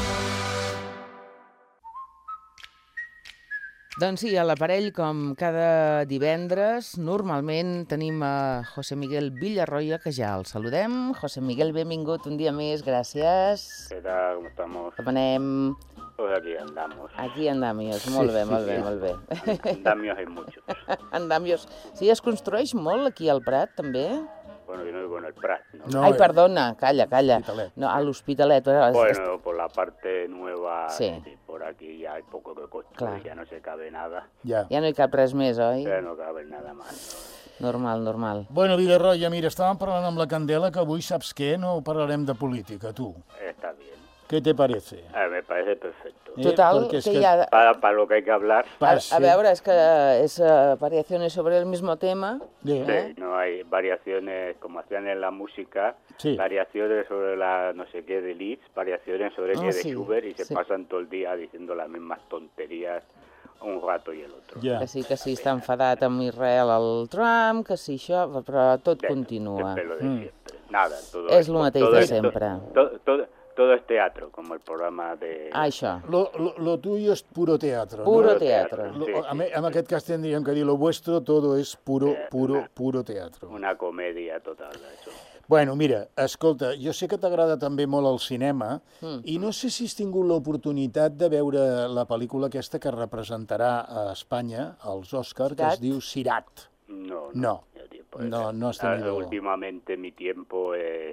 Doncs sí, a l'aparell, com cada divendres, normalment tenim a José Miguel Villarroya, que ja el saludem. José Miguel, benvingut un dia més, gràcies. ¿Qué tal? ¿Cómo estamos? Com anem? Pues aquí andamos. Aquí andamios, molt bé, molt bé, molt bé. Andamios hay muchos. Andamios. Sí, es construeix molt aquí al Prat, també? Bueno, yo no vivo en el Prat, ¿no? No, Ai, eh, perdona, calla, calla. Hospitalet. No, a l'Hospitalet. Bueno, por la parte nueva, Sí. sí, por aquí ya hay poco que construir, Claro. ya no se cabe nada, Ja. Ja no hi cap res més, oi? ya no cabe nada más. Normal, normal. Bueno, Villarroya, mira, estàvem parlant amb la Candela que avui, saps què? No parlarem de política, tu. Está bien. Què te parece? A ver, me parece perfecto. Eh, Total, perquè és que que- hi ha... Para, para lo que hay que hablar, A, Passa. a veure, és que és uh, variaciones sobre el mismo tema. Bé. ¿Eh? sí, no hay variaciones como hacían en la música, Sí. variaciones sobre la no sé qué de Liszt, variaciones sobre Ah, qué de sí, Schubert, y se sí. pasan todo el día diciendo las mismas tonterías un rato y el otro. Ja. Que sí, que sí, està enfadat amb Israel el Trump, que sí, això, però tot De- continua. Siempre lo de Mm. siempre. Nada, todo Es lo mateix todo de es- siempre. Todo, todo, todo es teatro, como el programa de... Ah, això. Lo, lo, lo tuyo es puro teatro. Puro no? teatro. Lo, Sí, a, sí, me- en sí. aquest cas tindríem que dir lo vuestro, todo es puro, Eh, puro, una- puro teatro. Una comedia total, eso. Bueno, mira, escolta, jo sé que t'agrada també molt el cinema Mm. i no sé si has tingut l'oportunitat de veure la pel·lícula aquesta que representarà a Espanya, als Òscars, que es Sirat? diu Sirat. No, no. No. ya tiempo. No, no has Ah, tenido- Últimamente mi tiempo es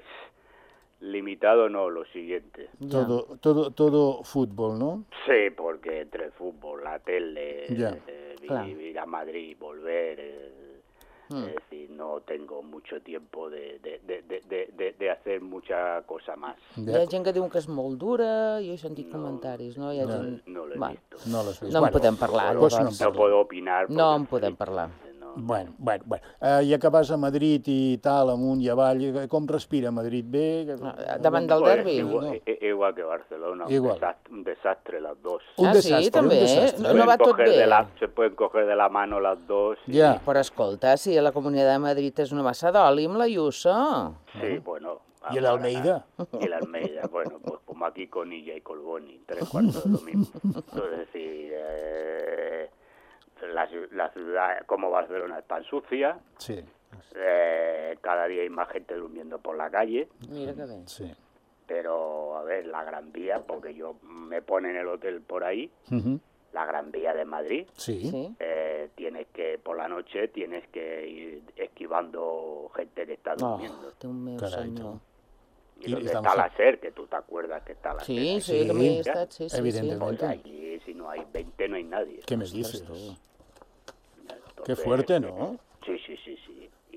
limitado, no, lo siguiente. Ja. Todo, todo, todo fútbol, ¿no? Sí, porque entre el fútbol, la tele, Ya. eh, Claro. ir, ir a Madrid, volver... eh, Mm. Es decir, no tengo mucho tiempo de, de, de, de, de, de- de hacer mucha cosa más. Hi ha gent que diu que és molt dura, jo he sentit comentaris, no? Hi ha No, gent... No lo he Bueno, visto. No l'has vist. no en Bueno, podem parlar, pues no llavors. en No puedo opinar. No en porque- podem parlar. No. Bueno, bueno, bueno. Uh, ja que vas a Madrid i tal, amunt i avall, eh, com respira Madrid? Bé? Davant del Pues, derbi? igual, No. i- igual que Barcelona, Igual. Un, desastre, un desastre las dos. Un Ah, desastre, sí, un també? desastre. No, no va tot coger bé. de la, se pueden coger de la mano las dos. y- Ja. Però escolta, si a la Comunitat de Madrid és una massa d'oli amb la Ayuso. Sí, bueno. ¿Y el Almeida? Y el Almeida, bueno, pues como aquí con Illa y Colboni, tres cuartos de lo mismo. Es decir, eh, la, ciu- la ciudad como Barcelona es tan sucia, Sí, eh, cada día hay más gente durmiendo por la calle, Mira que bé. sí. pero a ver, la Gran Vía, porque yo me ponen el hotel por ahí, Uh-huh. la Gran Vía de Madrid, Sí. Sí? eh, tienes que, por la noche, tienes que ir esquivando gente que está Oh, durmiendo. Déu meu Carai, senyor. Y Y donde estamos está a- la SER, que tú te acuerdas que está la SER. Sí, ahí. sí, Sí, que m'hi he estat, sí, sí, sí. evidentment. Pues allí, si no hay veinte, no hay nadie. ¿Qué me dices? Entonces, Qué fuerte, ¿no? Sí, sí, sí, sí. Y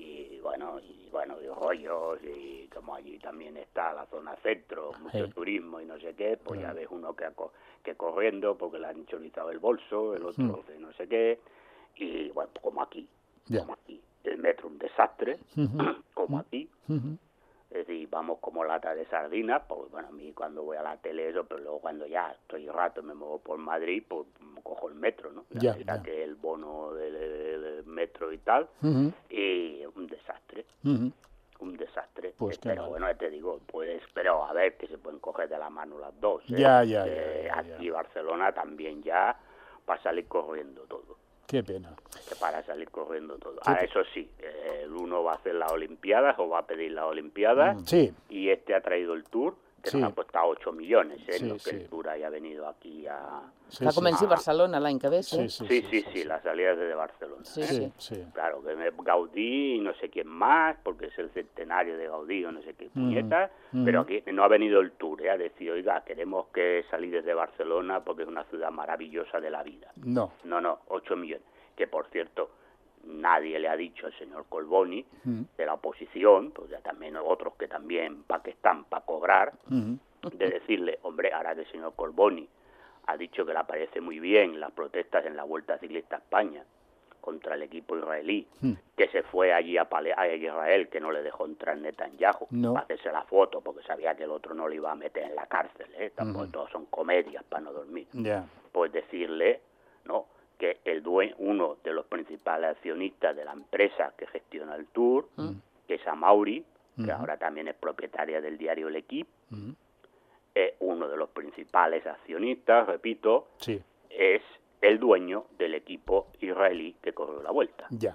bueno, y bueno, y rollos, y como allí también está la zona centro, mucho Sí. turismo y no sé qué, pues Claro. ya ves uno que, aco- que corriendo porque le han chorizado el bolso, el otro Mm. de no sé qué, y bueno, como aquí, Ya. como aquí. El metro un desastre, Ujú. como aquí. Ujú. Es decir, vamos como lata de sardinas, pues bueno, a mí cuando voy a la tele eso, pero luego cuando ya estoy rato me muevo por Madrid, pues cojo el metro, ¿no? Ya, Ya ya. que el bono del, del metro y tal, Ujú. y un desastre, Ujú. un desastre. Pues Eh, qué pero mal. bueno, te digo, pues, pero a ver, que se pueden coger de la mano las dos, ¿eh? Ya, ya, Que ya, ya, aquí ya. Barcelona también ya para salir corriendo todo. Qué pena. Que para salir corriendo todo. Sí, Ahora, pe- eso sí, eh, el uno va a hacer las Olimpiadas o va a pedir las Olimpiadas Sí, y este ha traído el Tour, que Sí. nos ha costado ocho millones, ¿eh? Sí, No que sí. el Tour haya venido aquí a... sí, Va sí. començar a Ah. Barcelona l'any que ve, sí? Sí, sí, Sí, sí, sí, la salida es desde Barcelona. Sí, ¿eh? Sí, sí. Claro, que me- Gaudí y no sé quién más, porque es el centenario de Gaudí o no sé qué puñetas, ujú. pero aquí no ha venido el Tour, ¿eh? A decir, oiga, queremos que salir desde Barcelona porque es una ciudad maravillosa de la vida. No. No, no, ocho millones. Que por cierto, nadie le ha dicho al señor Colboni, Mm. de la oposición, pues ya también otros que también pa' que están para cobrar, Ujú. de decirle, hombre, ahora que el señor Colboni ha dicho que le parece muy bien las protestas en la Vuelta Ciclista a España contra el equipo israelí, Mm. que se fue allí a, Pale- a Israel, que no le dejó entrar Netanyahu No. para hacerse la foto, porque sabía que el otro no le iba a meter en la cárcel, ¿eh? Tampoco Ujú. todos son comedias para no dormir. Ya. Pues decirle, ¿no?, que el due- uno de los principales accionistas de la empresa que gestiona el Tour, que es Amauri, que Ujú. ahora también es propietaria del diario El Equipe, Ujú. eh, uno de los principales accionistas, repito, Sí, es el dueño del equipo israelí que corrió la vuelta. ya.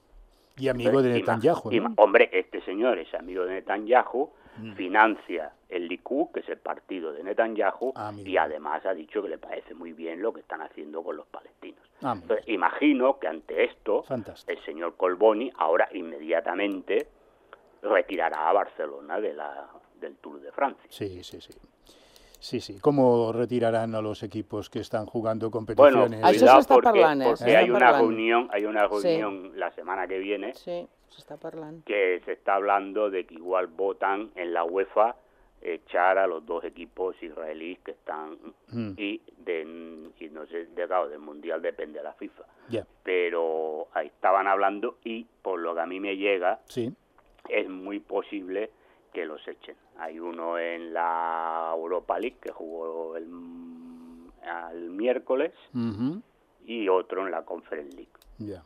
Y amigo de Entonces, ima- Netanyahu, ima- ¿no? Hombre, este señor es amigo de Netanyahu, Mm. financia el Likud, que es el partido de Netanyahu, Ah, mira. y además ha dicho que le parece muy bien lo que están haciendo con los palestinos. Ah, muy Entonces, imagino que ante esto, Fantástico. el señor Colboni ahora inmediatamente retirará a Barcelona de la, del Tour de Francia. Sí, sí, sí. Sí, sí. ¿Cómo retirarán a los equipos que están jugando Bueno, competiciones? Això cuidado s'està porque, parlant, eh? porque S'està hay una parlant. reunión, hay una Sí. reunión la semana que viene Sí, s'està parlant. que se está hablando de que igual votan en la UEFA echar a los dos equipos israelíes que están Mm. y de y no sé, de, claro, del mundial depende de la FIFA, Ya, pero ahí estaban hablando y por lo que a mí me llega sí. es muy posible que los echen. Hay uno en la Europa League que jugó el, el miércoles Ujú. y otro en la Conference League. Ya.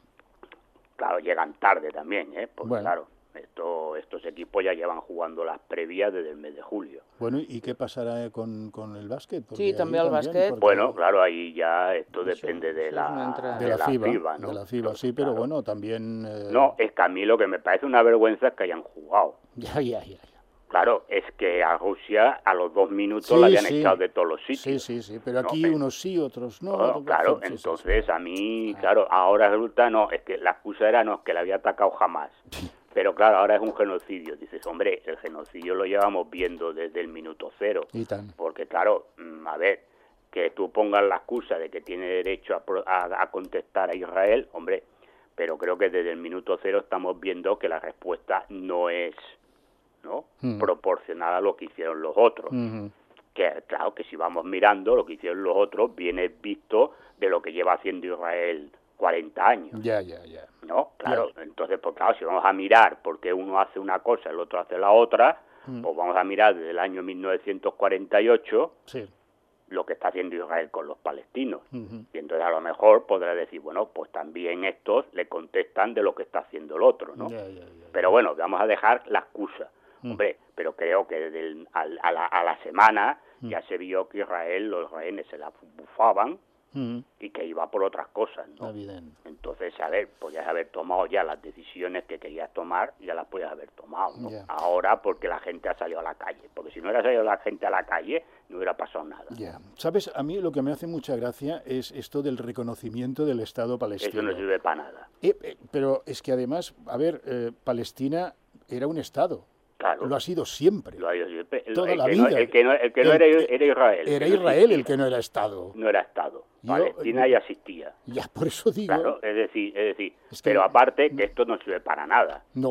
Claro, llegan tarde también, ¿eh? Porque Bueno. claro, esto, estos equipos ya llevan jugando las previas desde el mes de julio. Bueno, ¿y qué pasará con, con el básquet? Porque Sí, ahí també el bàsquet. porque- Bueno, claro, ahí ya esto Eso- depende de eso la, es una entrada. de la FIBA, ¿no? de la FIBA, Entonces, sí, pero claro. bueno, también... eh, No, es que a mí lo que me parece una vergüenza es que hayan jugado. Ya, ya, ya. ya. Claro, es que a Rusia a los dos minutos Sí, la habían sí. echado de todos los Sí, sitios. sí, sí, pero No, aquí pero- unos sí, otros no. Bueno, otros- claro, sí, sí, sí. entonces a mí, claro, ahora resulta, no, es que la excusa era no, es que le había atacado jamás. Pero claro, ahora es un genocidio. Dices, hombre, el genocidio lo llevamos viendo desde el minuto cero. Y tan. Porque claro, mm, a ver, que tú pongas la excusa de que tiene derecho a, pro- a, a contestar a Israel, hombre, pero creo que desde el minuto cero estamos viendo que la respuesta no es, ¿no?, Mm. proporcional a lo que hicieron los otros. Ujú. Que claro, que si vamos mirando lo que hicieron los otros, viene visto de lo que lleva haciendo Israel cuarenta años. Ya, ya, ya. ¿No? Claro, entonces, pues claro, si vamos a mirar por qué uno hace una cosa y el otro hace la otra, Mm. pues vamos a mirar desde el año mil novecientos cuarenta y ocho Sí. lo que está haciendo Israel con los palestinos. Ujú. Y entonces a lo mejor podrá decir, bueno, pues también estos le contestan de lo que está haciendo el otro, ¿no? Ya, ya, ya. Pero bueno, vamos a dejar la excusa. Mm. Hombre, pero creo que desde el- al- a, la, a la semana Mm. ya se vio que Israel, los rehenes se la bufaban Ujú. y que iba por otras cosas, ¿no? Evidente. Entonces, a ver, podías haber tomado ya las decisiones que querías tomar, ya las podías haber tomado, ¿no? Ya. Ahora porque la gente ha salido a la calle, porque si no hubiera salido la gente a la calle, no hubiera pasado nada. Ya. ¿Sabes? A mí lo que me hace mucha gracia es esto del reconocimiento del Estado Eso palestino. no sirve para nada. Eh, eh, pero es que además, a ver, eh, Palestina era un Estado. Claro. Lo ha sido siempre. Lo ha ido siempre. El, Toda el la que no, vida. el que no, el que no El- era, era Israel. Era que no Israel el existía. que no era Estado. No era Estado. Yo- Palestina ya existía. Ya, por eso digo. Claro, es decir, es decir, Es que- pero aparte que esto no sirve para nada. No.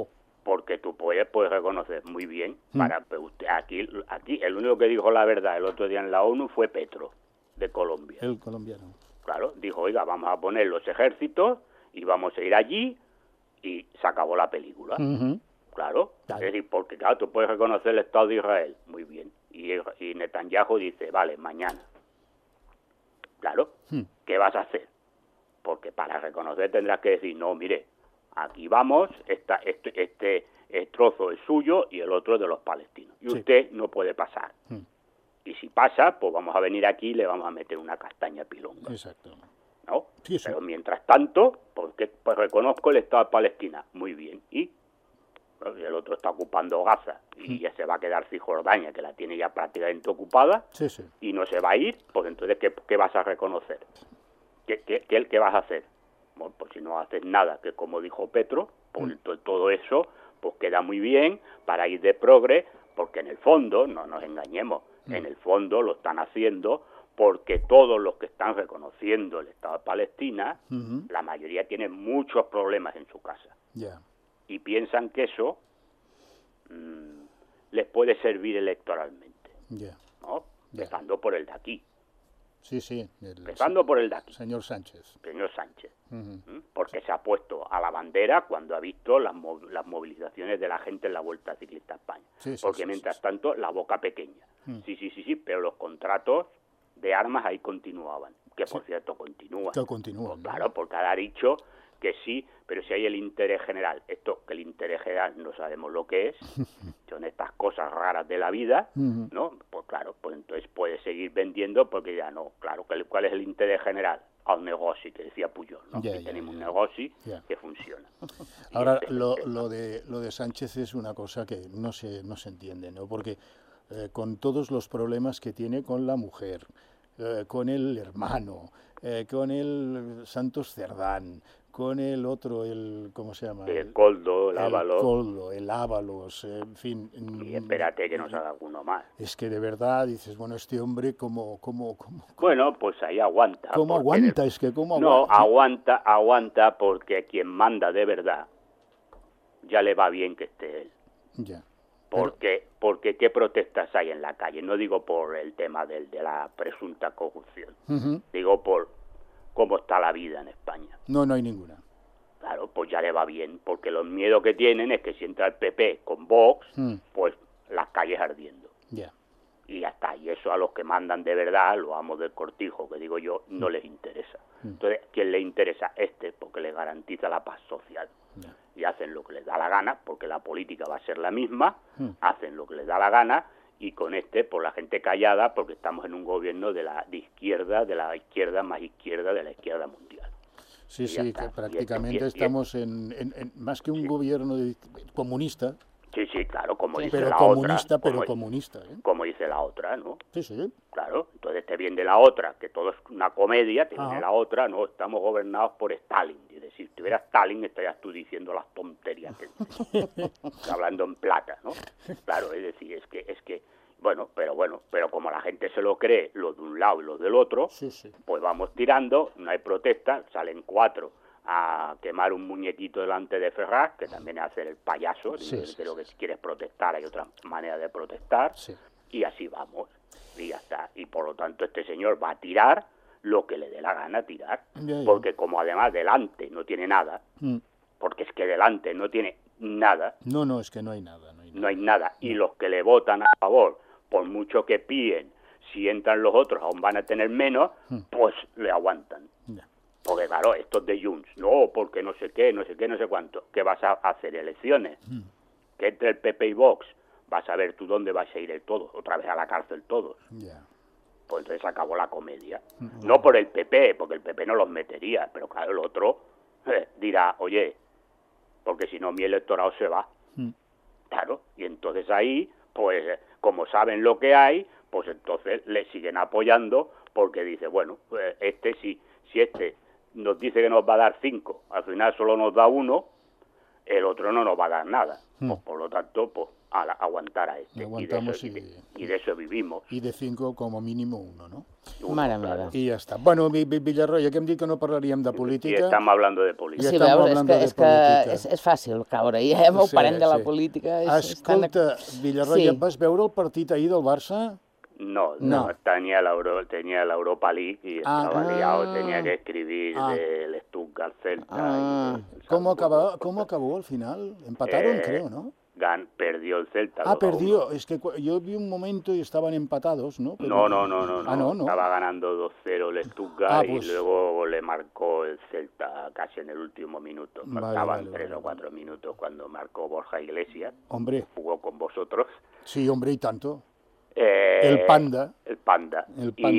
porque tú puedes, puedes reconocer muy bien, mm. para usted, aquí, aquí el único que dijo la verdad el otro día en la ONU fue Petro, de Colombia. El colombiano. Claro, dijo, oiga, vamos a poner los ejércitos y vamos a ir allí, y se acabó la película. Uh-huh. Claro, claro, es decir, porque claro, tú puedes reconocer el Estado de Israel, muy bien, y, y Netanyahu dice, vale, mañana. Claro, hmm. ¿qué vas a hacer? Porque para reconocer tendrás que decir, no, mire, aquí vamos, esta, este, este, este trozo es suyo y el otro es de los palestinos. Y sí. usted no puede pasar. Hmm. Y si pasa, pues vamos a venir aquí y le vamos a meter una castaña pilonga. Exacto. ¿No? Sí, sí. Pero mientras tanto, porque pues reconozco el Estado de Palestina. Muy bien. ¿Y? El otro está ocupando Gaza y hmm. ya se va a quedar Cisjordania, que la tiene ya prácticamente ocupada, sí, sí. y no se va a ir, pues entonces, ¿qué, qué vas a reconocer? ¿Qué, qué, qué, qué vas a hacer? Bueno, pues si no haces nada, que como dijo Petro, pues hmm. todo, todo eso pues queda muy bien para ir de progre, porque en el fondo, no nos engañemos, hmm. en el fondo lo están haciendo porque todos los que están reconociendo el Estado de Palestina, hmm. la mayoría tienen muchos problemas en su casa. Ya. Yeah. Y piensan que eso mmm, les puede servir electoralmente, yeah. ¿no? Yeah. Empezando por el de aquí. Sí, sí. El, Empezando por el de aquí. Señor Sánchez. Señor Sánchez. Uh-huh. ¿Mm? Porque se ha puesto a la bandera cuando ha visto las, mov- las movilizaciones de la gente en la Vuelta Ciclista a España. Sí, sí, Porque sí, mientras sí, tanto, la boca pequeña. Uh-huh. Sí, sí, sí, sí, pero los contratos de armas ahí continuaban. Que, por sí. cierto, continúan. Que continúan. Pues, claro, porque ha dicho que sí, pero si hay el interés general, esto que el interés general no sabemos lo que es, son estas cosas raras de la vida, uh-huh. ¿no? Pues claro, pues entonces puede seguir vendiendo porque ya no, claro, ¿cuál es el interés general? Al negocio, que decía Puyol, ¿no? Yeah, que yeah, tenemos yeah. un negocio yeah. que funciona. Ahora, lo, lo, de, lo de Sánchez es una cosa que no se, no se entiende, ¿no? Porque eh, con todos los problemas que tiene con la mujer, eh, con el hermano, eh, con el Santos Cerdán, con el otro, el ¿cómo se llama? El Coldo, el Ábalos. El Coldo, el Ábalos, en fin. Y espérate que nos haga alguno más. Es que de verdad dices, bueno, este hombre, ¿cómo, cómo, cómo? Bueno, pues ahí aguanta. ¿Cómo aguanta? El... Es que ¿cómo no, aguanta? No, aguanta, aguanta porque quien manda de verdad ya le va bien que esté él. Ya. Porque, pero... porque ¿qué protestas hay en la calle? No digo por el tema del, de la presunta corrupción, uh-huh. digo por cómo está la vida en España. No, no hay ninguna. Claro, pues ya le va bien, porque los miedos que tienen es que si entra el P P con Vox, mm. pues las calles ardiendo. Ya. Yeah. Y ya está, y eso a los que mandan de verdad, los amos del cortijo, que digo yo, no mm. les interesa. Mm. Entonces, ¿quién le interesa? Este, porque le garantiza la paz social. Yeah. Y hacen lo que les da la gana, porque la política va a ser la misma, mm. hacen lo que les da la gana, y con este, por la gente callada, porque estamos en un gobierno de la de izquierda, de la izquierda más izquierda de la izquierda mundial. Sí, y sí, que prácticamente y, y, estamos y, en, en, en más que un sí. gobierno de, comunista. Sí, sí, claro, como sí, dice pero la comunista, otra. Pero como, comunista, ¿eh? Como dice la otra, ¿no? Sí, sí. Claro, entonces te viene la otra, que todo es una comedia, te viene Ajá. la otra, no, estamos gobernados por Stalin. Es decir, si estuviera Stalin estarías tú diciendo las tonterías que dices, hablando en plata, ¿no? Claro, es decir, es que, es que Bueno, pero bueno, pero como la gente se lo cree, los de un lado y los del otro, sí, sí. pues vamos tirando, no hay protesta, salen cuatro a quemar un muñequito delante de Ferraz, que también es hacer el payaso, sí, de, sí, de lo que sí. si quieres protestar hay otra manera de protestar, sí. y así vamos, y ya está. Y por lo tanto este señor va a tirar lo que le dé la gana tirar, ya, ya. porque como además delante no tiene nada, mm. porque es que delante no tiene nada. No, no, es que no hay nada. No hay nada, no hay nada. Y no. Los que le votan a favor, por mucho que píen, si entran los otros aún van a tener menos, mm. pues le aguantan. Ya. Porque claro, estos de Junts, no, porque no sé qué, no sé qué, no sé cuánto, que vas a hacer elecciones, mm. que entre el P P y Vox, vas a ver tú dónde vas a ir el todos, otra vez a la cárcel todos. Ya. Pues entonces acabó la comedia. Mm. No por el P P, porque el P P no los metería, pero claro, el otro eh, dirá, oye, porque si no mi electorado se va. Mm. Claro, y entonces ahí, pues como saben lo que hay, pues entonces le siguen apoyando, porque dice, bueno, pues este sí, si este nos dice que nos va a dar cinco, al final solo nos da uno, el otro no nos va a dar nada. Hmm. Pues, por lo tanto, pues a la- aguantar a este. Aguantamos y, de eso, y- y, de, y de eso vivimos. I de cinco, com a mínim, uno, no? Uno, Mare claro. meva. I ja està. Bueno, Vi- Vi- Villarroya, que hem dit que no parlaríem de Y política. estamos hablando de política. Ja Sí, estamos veus, és hablando que, de és, que política. és, és fàcil caure-hi, eh? M'ho Sí, parem de la sí. política. És, és tan... Escolta, Villarroya, Sí. vas veure el partit ahir del Barça? No, No. no, tenía la, Euro, tenía la Europa League y Ah. estaba liado, tenía que escribir Ah. del Stuttgart Celta. Ah. y del ¿Cómo Salzburgo. acabó, ¿Cómo acabó al final? Empataron, Eh, creo, ¿no? Gan, perdió el Celta. Ah, dos a uno. perdió. Es que cu- yo vi un momento y estaban empatados, ¿no? Pero- No, no, no, no, no. Ah, no, no. Estaba ganando dos cero el Stuttgart Ah, pues. y luego le marcó el Celta casi en el último minuto. Vale, Faltaban vale, tres vale, o cuatro minutos cuando marcó Borja Iglesias. Hombre, Jugó con vosotros. sí, hombre, y tanto. Eh, El Panda. El Panda. El Panda.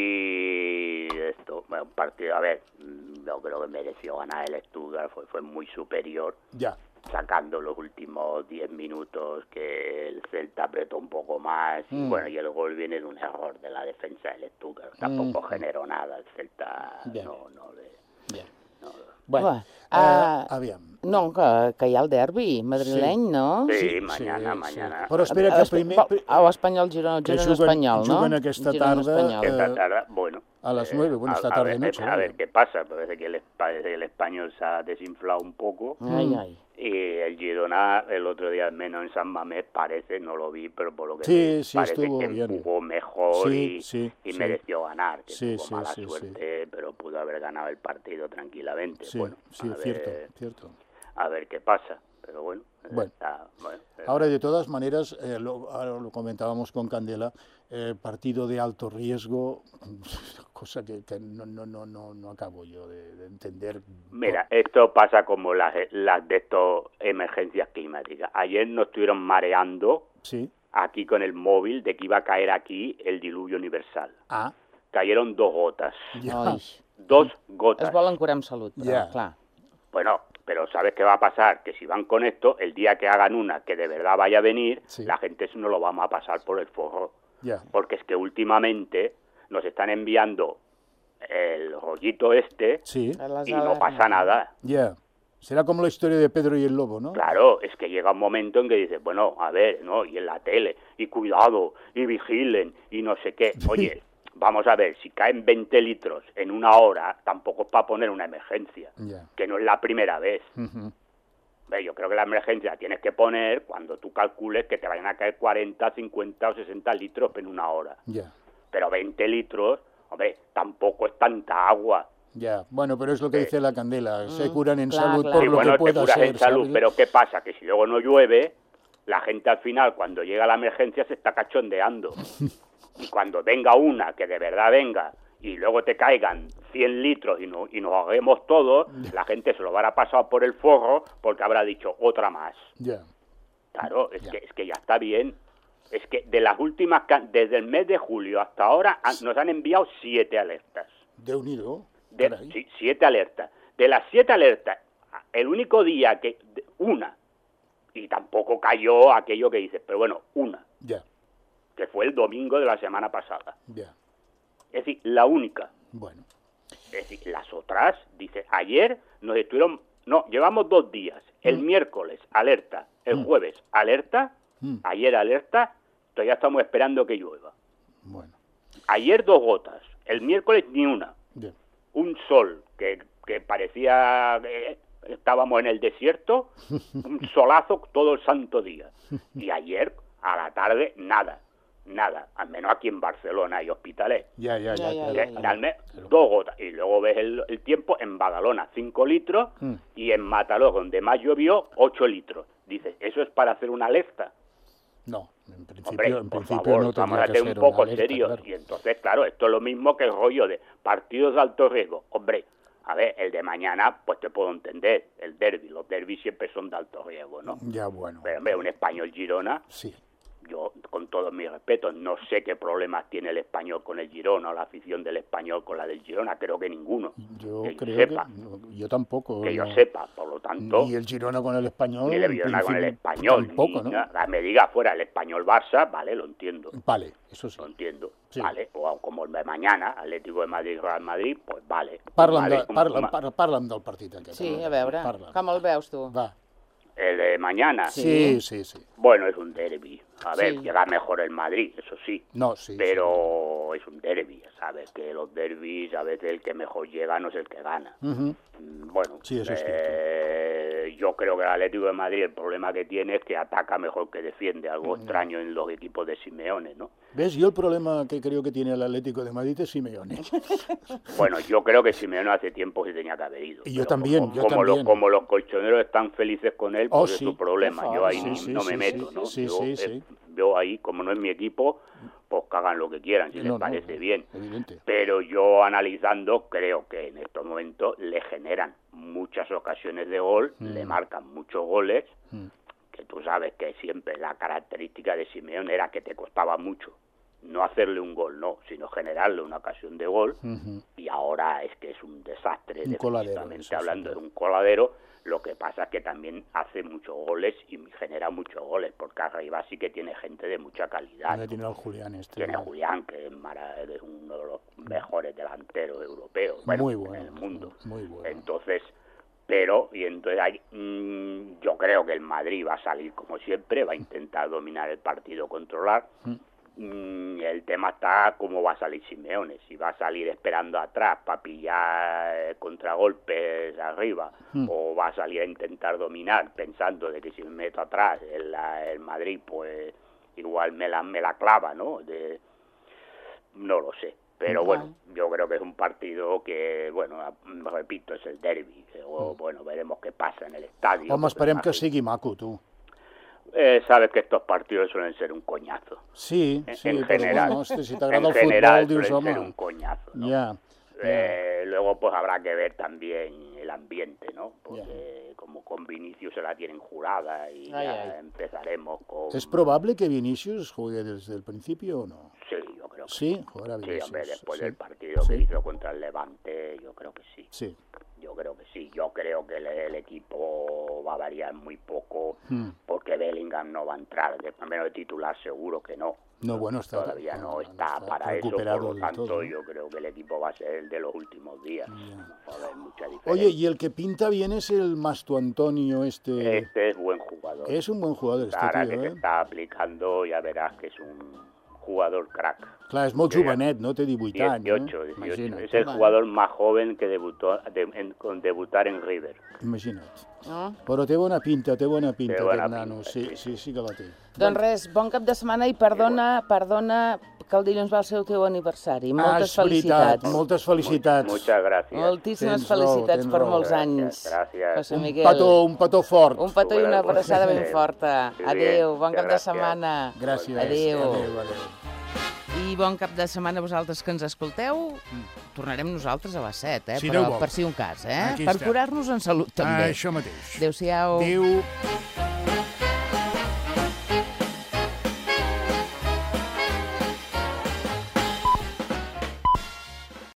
Y esto, bueno, un partido, a ver, yo creo que mereció ganar el Stuttgart, fue, fue muy superior, Ya. sacando los últimos diez minutos que el Celta apretó un poco más, y Mm. bueno, y el gol viene de un error de la defensa del Stuttgart, tampoco Mm. generó nada, el Celta Bien. no, no le... Bien. no- Bueno, Bueno, eh, ah, aviam. No, que, que hi ha el derbi madrileny, no? Sí, Sí, mañana, sí, mañana. sí. Però espera A- que a- primer... a- O Espanyol, Girona, que Girona juguen- Espanyol, no? juguen aquesta Girona tarda, Espanyol. eh, Esta tarde, bueno. a las eh, nueve, bueno, a- esta a tarde ver, noche, A vaya. ver qué pasa, parece que, el, parece que el español se ha desinflado un poco. Ai, ai. Y el Girona, el otro día, al menos en San Mamés, parece, no lo vi, pero por lo que Sí, vi, sí, parece estuvo que bien. jugó mejor Sí, y, sí, y sí. mereció ganar, que Sí, tuvo sí, mala sí, sí. suerte, pero pudo haber ganado el partido tranquilamente. Sí, bueno, sí, a cierto, ver, cierto. a ver qué pasa, pero bueno. Bueno. está- bueno, eh, Ahora, de todas maneras, eh, lo, ahora lo comentábamos con Candela, eh, partido de alto riesgo, cosa que, que no, no, no, no, no acabo yo de, de entender. Mira, esto pasa como las, las de estas emergencias climáticas. Ayer nos estuvieron mareando Sí. aquí con el móvil de que iba a caer aquí el diluvio universal. Ah, Cayeron dos gotas. ya. Ai. Dos Es gotas. volen curar amb salut, però, Ja. clar. Bueno, pero ¿sabes qué va a pasar? Que si van con esto, el día que hagan una que de verdad vaya a venir, Sí. la gente no lo vamos a pasar por el forro. Ya. Porque es que últimamente nos están enviando el rollito este Sí, Les y no alarmes. pasa nada. ya. Será como la historia de Pedro y el lobo, ¿no? Claro, es que llega un momento en que dices, bueno, a ver, ¿no? Y en la tele, y cuidado, y vigilen, y no sé qué. Oye, vamos a ver, si caen veinte litros en una hora, tampoco es para poner una emergencia, Ya. que no es la primera vez. Ujú. Ve, yo creo que la emergencia la tienes que poner cuando tú calcules que te vayan a caer cuarenta, cincuenta o sesenta litros en una hora. Ya. Pero veinte litros, hombre, tampoco es tanta agua. Ya, bueno, pero es lo que dice la Candela, se curan en claro, salud claro. por Y lo bueno, que te pueda curas ser, en salud, ¿sabes? pero ¿qué pasa? Que si luego no llueve, la gente al final, cuando llega la emergencia, se está cachondeando. Y cuando venga una, que de verdad venga, y luego te caigan cien litros y, no, y nos ahoguemos todos, la gente se lo habrá pasado por el forro porque habrá dicho otra más. Ya. Claro, es, Ya. que, es que ya está bien. Es que de las últimas, can- desde el mes de julio hasta ahora, han- nos han enviado siete alertas. De unido. De, caray. sí, siete alertas. De las siete alertas, el único día que... de- una. Y tampoco cayó aquello que dices, pero bueno, una. Ya, Que fue el domingo de la semana pasada. ya. Es decir, la única. Bueno. Es decir, las otras, dice, ayer nos estuvieron... No, llevamos dos días. El Mm. miércoles, alerta. El Mm. jueves, alerta. Mm. Ayer, alerta. Todavía estamos esperando que llueva. Bueno. Ayer dos gotas. El miércoles ni una. Bien. Un sol que, que parecía que estábamos en el desierto, un solazo todo el santo día. Y ayer, a la tarde, nada, nada, al menos aquí en Barcelona y Hospitalet. Ya, ya, ya. Ya, ya, claro, Que ya, claro. darme Claro. dos gotas. Y luego ves el, el tiempo en Badalona, cinco litros, Mm. y en Mataró, donde más llovió, ocho litros. Dices, ¿eso es para hacer una alerta? No, en principio, Hombre, en por principio favor, no vamos tendría a que ser ser un poco una alerta, serios. claro. Y entonces, claro, esto es lo mismo que el rollo de partidos de alto riesgo. Hombre, a ver, el de mañana, pues te puedo entender, el derbi. Los derbis siempre son de alto riesgo, ¿no? Ya, bueno. Pero, hombre, un Español Girona, Sí. yo, con todos mis respetos, no sé qué problemas tiene el Español con el Girona o la afición del Español con la del Girona, creo que ninguno. Yo que creo sepa, que... no, yo tampoco. que yo no. sepa, por lo tanto... Ni el Girona con el Español. Ni el Girona con el principio, Español, Tampoco, ni ¿no? nada. Me diga fuera el Español-Barça, vale, lo entiendo. Vale, eso sí. Lo entiendo, Sí. vale, o como el de mañana, Atlético de Madrid, Real Madrid, pues vale. Parla'm, vale, de, com- parla'm, com- parla, parla'm del partit aquest. Sí, home. a veure, Parla. com el veus tu? Va. El de mañana. Sí, sí, sí. Bueno, es un derbi. A ver, Sí. llega mejor el Madrid, eso sí. No, sí. Pero es un derbi, ¿sabes? Que los derbis, a veces el que mejor llega no es el que gana. Sí. Ujú. Mm, Bueno, Sí, eso es eh, yo creo que el Atlético de Madrid el problema que tiene es que ataca mejor que defiende, algo extraño en los equipos de Simeone, ¿no? ¿Ves? Yo el problema que creo que tiene el Atlético de Madrid es Simeone. Bueno, yo creo que Simeone hace tiempo se tenía que haber ido. Y yo pero también, como, yo como también. Los, como los colchoneros están felices con él, Oh, pues sí. es su problema. Por Yo favor. ahí Sí, ni- sí, no sí, me sí. meto, ¿no? Sí, yo, sí, eh, sí. yo ahí, como no es mi equipo, pues que hagan lo que quieran, si No, les no, parece bien. Evidente. Pero yo analizando creo que en estos momentos le generan muchas ocasiones de gol, le marcan muchos goles, Mm. que tú sabes que siempre la característica de Simeone era que te costaba mucho no hacerle un gol, no, sino generarle una ocasión de gol, Ujú. y ahora es que es un desastre, Un coladero, defensivamente eso, hablando, sí. de un coladero. Lo que pasa es que también hace muchos goles y genera muchos goles, porque arriba sí que tiene gente de mucha calidad. Ahora tiene al Julián este. Tiene a Julián, que es, mara- es uno de los mejores delanteros europeos, bueno, Muy bueno, en el mundo. muy bueno. Entonces, pero, y entonces hay, mm, yo creo que el Madrid va a salir como siempre, va a intentar dominar el partido, controlar. Mm, el tema está cómo va a salir Simeone, si va a salir esperando atrás para pillar eh, contragolpes arriba, Mm. o va a salir a intentar dominar pensando de que si me meto atrás el, el Madrid pues igual me la, me la clava, ¿no? De, no lo sé. Pero Ajá. bueno, yo creo que es un partido que, bueno, repito, es el derbi. O, bueno, veremos qué pasa en el estadio. Home, porque esperem que imagino- sigui maco, tu. Eh, sabes que estos partidos suelen ser un coñazo. Sí, En- sí, en però general. bueno, hosti, si t'agrada En el futbol, general dius, suelen ser home... un coñazo, ¿no? Ja, Eh, luego pues habrá que ver también el ambiente, ¿no? Porque como con Vinicius se la tienen jurada y Ay, ya ay. empezaremos con... ¿Es probable que Vinicius juegue desde el principio o no? Sí, yo creo que Sí, jugará sí, Vinicius. hombre, después sí. del partido Sí. que hizo contra el Levante, yo creo que sí. Sí. Yo creo que sí. Yo creo que el, el equipo va a variar muy poco Mm. porque Bellingham no va a entrar. De primero de titular seguro que no. No, bueno, está... Todavía no, no está, está para eso, por recuperado lo del tanto todo, ¿no? yo creo que el equipo va a ser el de los últimos días. Ya. No va a haber mucha diferencia. Oye, y el que pinta bien es el Masto Antonio este... Este es buen jugador. Es un buen jugador este Ahora tío, que se eh? está aplicando ya verás que es un jugador crack. Clar, és molt Sí, jovenet, no? Té divuit anys, dieciocho, eh? dieciocho. Imagina't. Es el jugador más joven que debutó de, en, con debutar en River. Imagina't. No? Però té bona pinta, té bona pinta, Té bona aquest nano. pinta, Sí, sí. sí, sí que la té. Doncs res, bon cap de setmana i perdona, perdona que el dilluns va ser el teu aniversari. Ah, Moltes és veritat, felicitats. moltes felicitats. Muchas gracias. Moltíssimes Tens raó, felicitats tens per raó. molts Gràcies, anys. gràcies. José Un Miguel. petó, un petó fort. Un petó i una Adéu. abraçada ben Adéu. forta. Sí, Adéu, bon muchas cap de gracias. setmana. Gràcies. Adéu. Adéu, adéu. I bon cap de setmana a vosaltres que ens escolteu. Tornarem nosaltres a les set, eh? Si Déu Però vol. per si un cas, eh? Aquí Per està. curar-nos en salut, també. Ah, això mateix. Adéu-siau. Adéu.